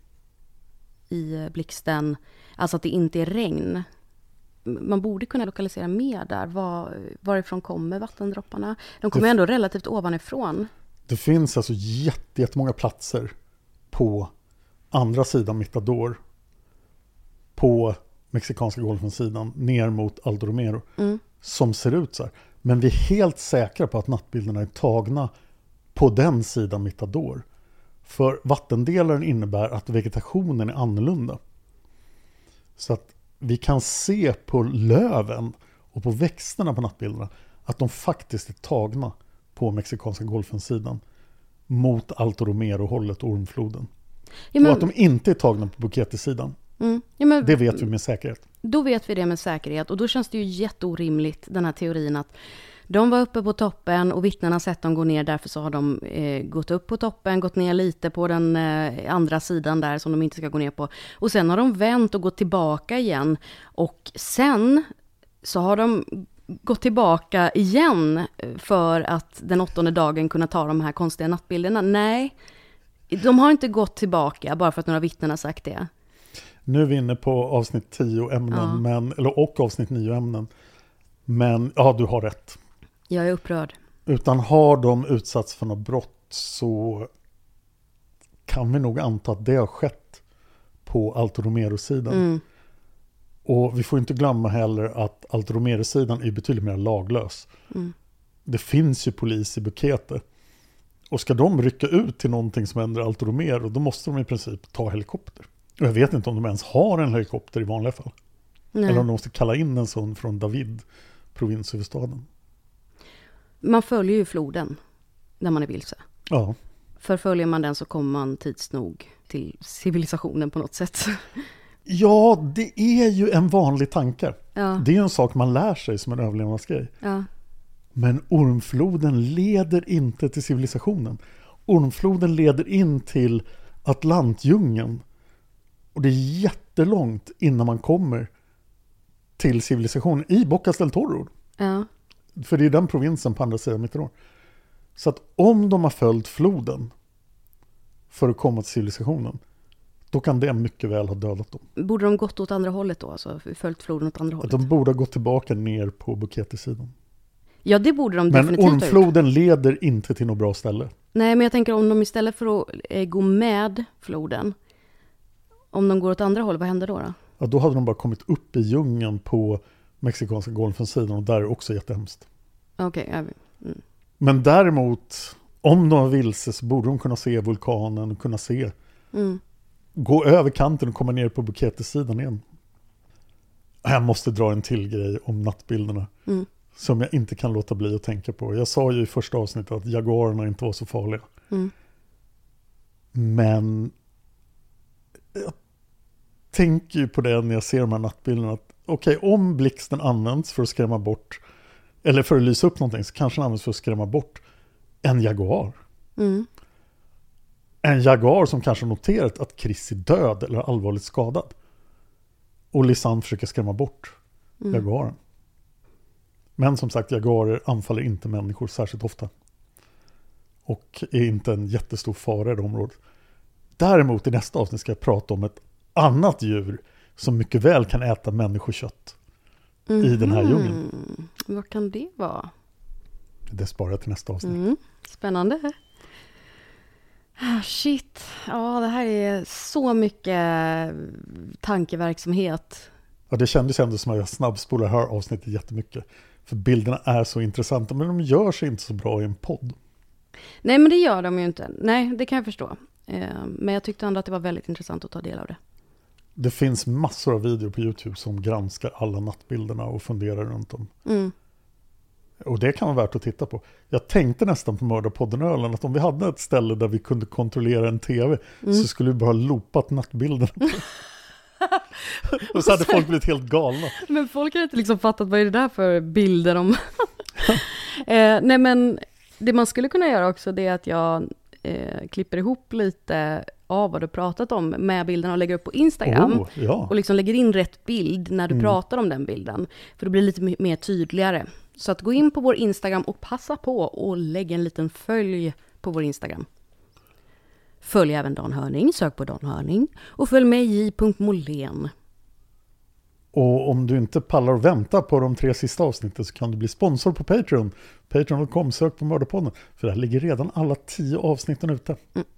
i blixten. Alltså att det inte är regn. Man borde kunna lokalisera mer där. Varifrån kommer vattendropparna? De kommer ändå relativt ovanifrån. Det finns alltså jättemånga platser på andra sidan Mittador. På Mexikanska golfen-sidan ner mot Alto Romero. Som ser ut så här. Men vi är helt säkra på att nattbilderna är tagna på den sidan Mittador. För vattendelaren innebär att vegetationen är annorlunda. Så att vi kan se på löven och på växterna på nattbilderna att de faktiskt är tagna på Mexikanska golfen-sidan mot Alto Romero-hållet och Ormfloden. Ja, men... Och att de inte är tagna på Bukete-sidan. Det vet vi med säkerhet. Då vet vi det med säkerhet och då känns det ju jätteorimligt den här teorin att de var uppe på toppen och vittnena har sett dem gå ner, därför så har de gått upp på toppen, gått ner lite på den andra sidan där som de inte ska gå ner på. Och sen har de vänt och gått tillbaka igen och sen så har de gått tillbaka igen för att den 8:e dagen kunna ta de här konstiga nattbilderna. Nej, de har inte gått tillbaka bara för att några vittnen har sagt det. Nu är vi inne på avsnitt 10 ämnen, och avsnitt 9 ämnen. Men ja, du har rätt. Jag är upprörd. Utan har de utsatts för något brott så kan vi nog anta att det har skett på Alto Romero-sidan. Och vi får inte glömma heller att Alto Romero-sidan är betydligt mer laglös. Det finns ju polis i Bukete. Och ska de rycka ut till någonting som händer Alto Romero, då måste de i princip ta helikopter. Och jag vet inte om de ens har en helikopter i vanliga fall. Nej. Eller om de måste kalla in en sån från David, provinshuvudstaden. Man följer ju floden när man är vilse. Ja. Förföljer man den så kommer man tids nog till civilisationen på något sätt. Ja, det är ju en vanlig tanke. Ja. Det är en sak man lär sig som en överlevnadsgrej. Ja. Men ormfloden leder inte till civilisationen. Ormfloden leder in till Atlantdjungeln. Och det är jättelångt innan man kommer till civilisationen i Bocas del Toro. Ja. För det är den provinsen på andra sidan Mitterrand. Så att om de har följt floden för att komma till civilisationen, då kan det mycket väl ha dödat dem. Borde de gått åt andra hållet då? Alltså följt floden åt andra hållet? Att de borde ha gått tillbaka ner på Bukete-sidan. Ja, det borde de definitivt ha gjort. Men ormfloden leder inte till något bra ställe. Nej, men jag tänker om de istället för att gå med floden, om de går åt andra håll, vad händer då? Ja, då hade de bara kommit upp i djungeln på Mexikanska golfens sidan och där är också jättehemskt. Okej. Men däremot, om de var vilse så borde de kunna se vulkanen och kunna se gå över kanten och komma ner på Bukete-sidan igen. Jag måste dra en till grej om nattbilderna som jag inte kan låta bli att tänka på. Jag sa ju i första avsnittet att jaguarerna inte var så farliga. Men jag tänker ju på det när jag ser de här nattbilderna. Okej, om blixten används för att skrämma bort eller för att lysa upp någonting, så kanske den används för att skrämma bort en jaguar. En jaguar som kanske noterat att Chris är död eller allvarligt skadad. Och Lisanne försöker skrämma bort jaguaren. Men som sagt, jaguarer anfaller inte människor särskilt ofta. Och är inte en jättestor fara i det området. Däremot i nästa avsnitt ska jag prata om ett annat djur som mycket väl kan äta människokött i den här djungeln. Vad kan det vara? Det sparar jag till nästa avsnitt. Spännande. Shit. Ja, det här är så mycket tankeverksamhet. Ja, det kändes ändå som att jag snabbspolar här avsnittet jättemycket. För bilderna är så intressanta, men de gör sig inte så bra i en podd. Nej, men det gör de ju inte. Nej, det kan jag förstå. Men jag tyckte ändå att det var väldigt intressant att ta del av det. Det finns massor av videor på YouTube som granskar alla nattbilderna och funderar runt dem. Och det kan vara värt att titta på. Jag tänkte nästan på Mördarpodden Öland att om vi hade ett ställe där vi kunde kontrollera en tv så skulle vi bara loopat nattbilderna. Och så hade folk blivit helt galna. Men folk har inte liksom fattat vad är det där för bilder om. Nej, men det man skulle kunna göra också, det är att jag klipper ihop lite av vad du pratat om med bilderna och lägger upp på Instagram. Och liksom lägger in rätt bild när du pratar om den bilden. För det blir lite mer tydligare. Så att gå in på vår Instagram och passa på och lägga en liten följ på vår Instagram. Följ även Dan Hörning, sök på Dan Hörning. Och följ med j.molén. Och om du inte pallar att vänta på de 3 sista avsnitten så kan du bli sponsor på Patreon. Patreon.com, sök på Mördarpodden. För där ligger redan alla 10 avsnitten ute.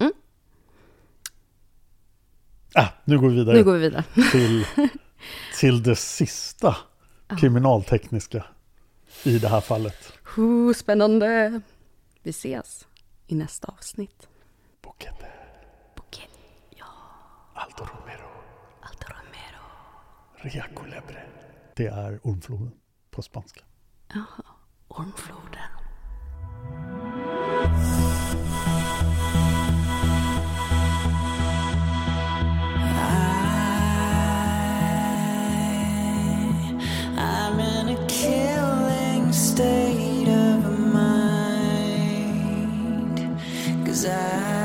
Nu går vi vidare. Till det sista kriminaltekniska i det här fallet. Spännande. Vi ses i nästa avsnitt. Bukete. Ja. Alto Romero. Ria Culebre. Det är ormfloden på spanska. Jaha, ormfloden. desire.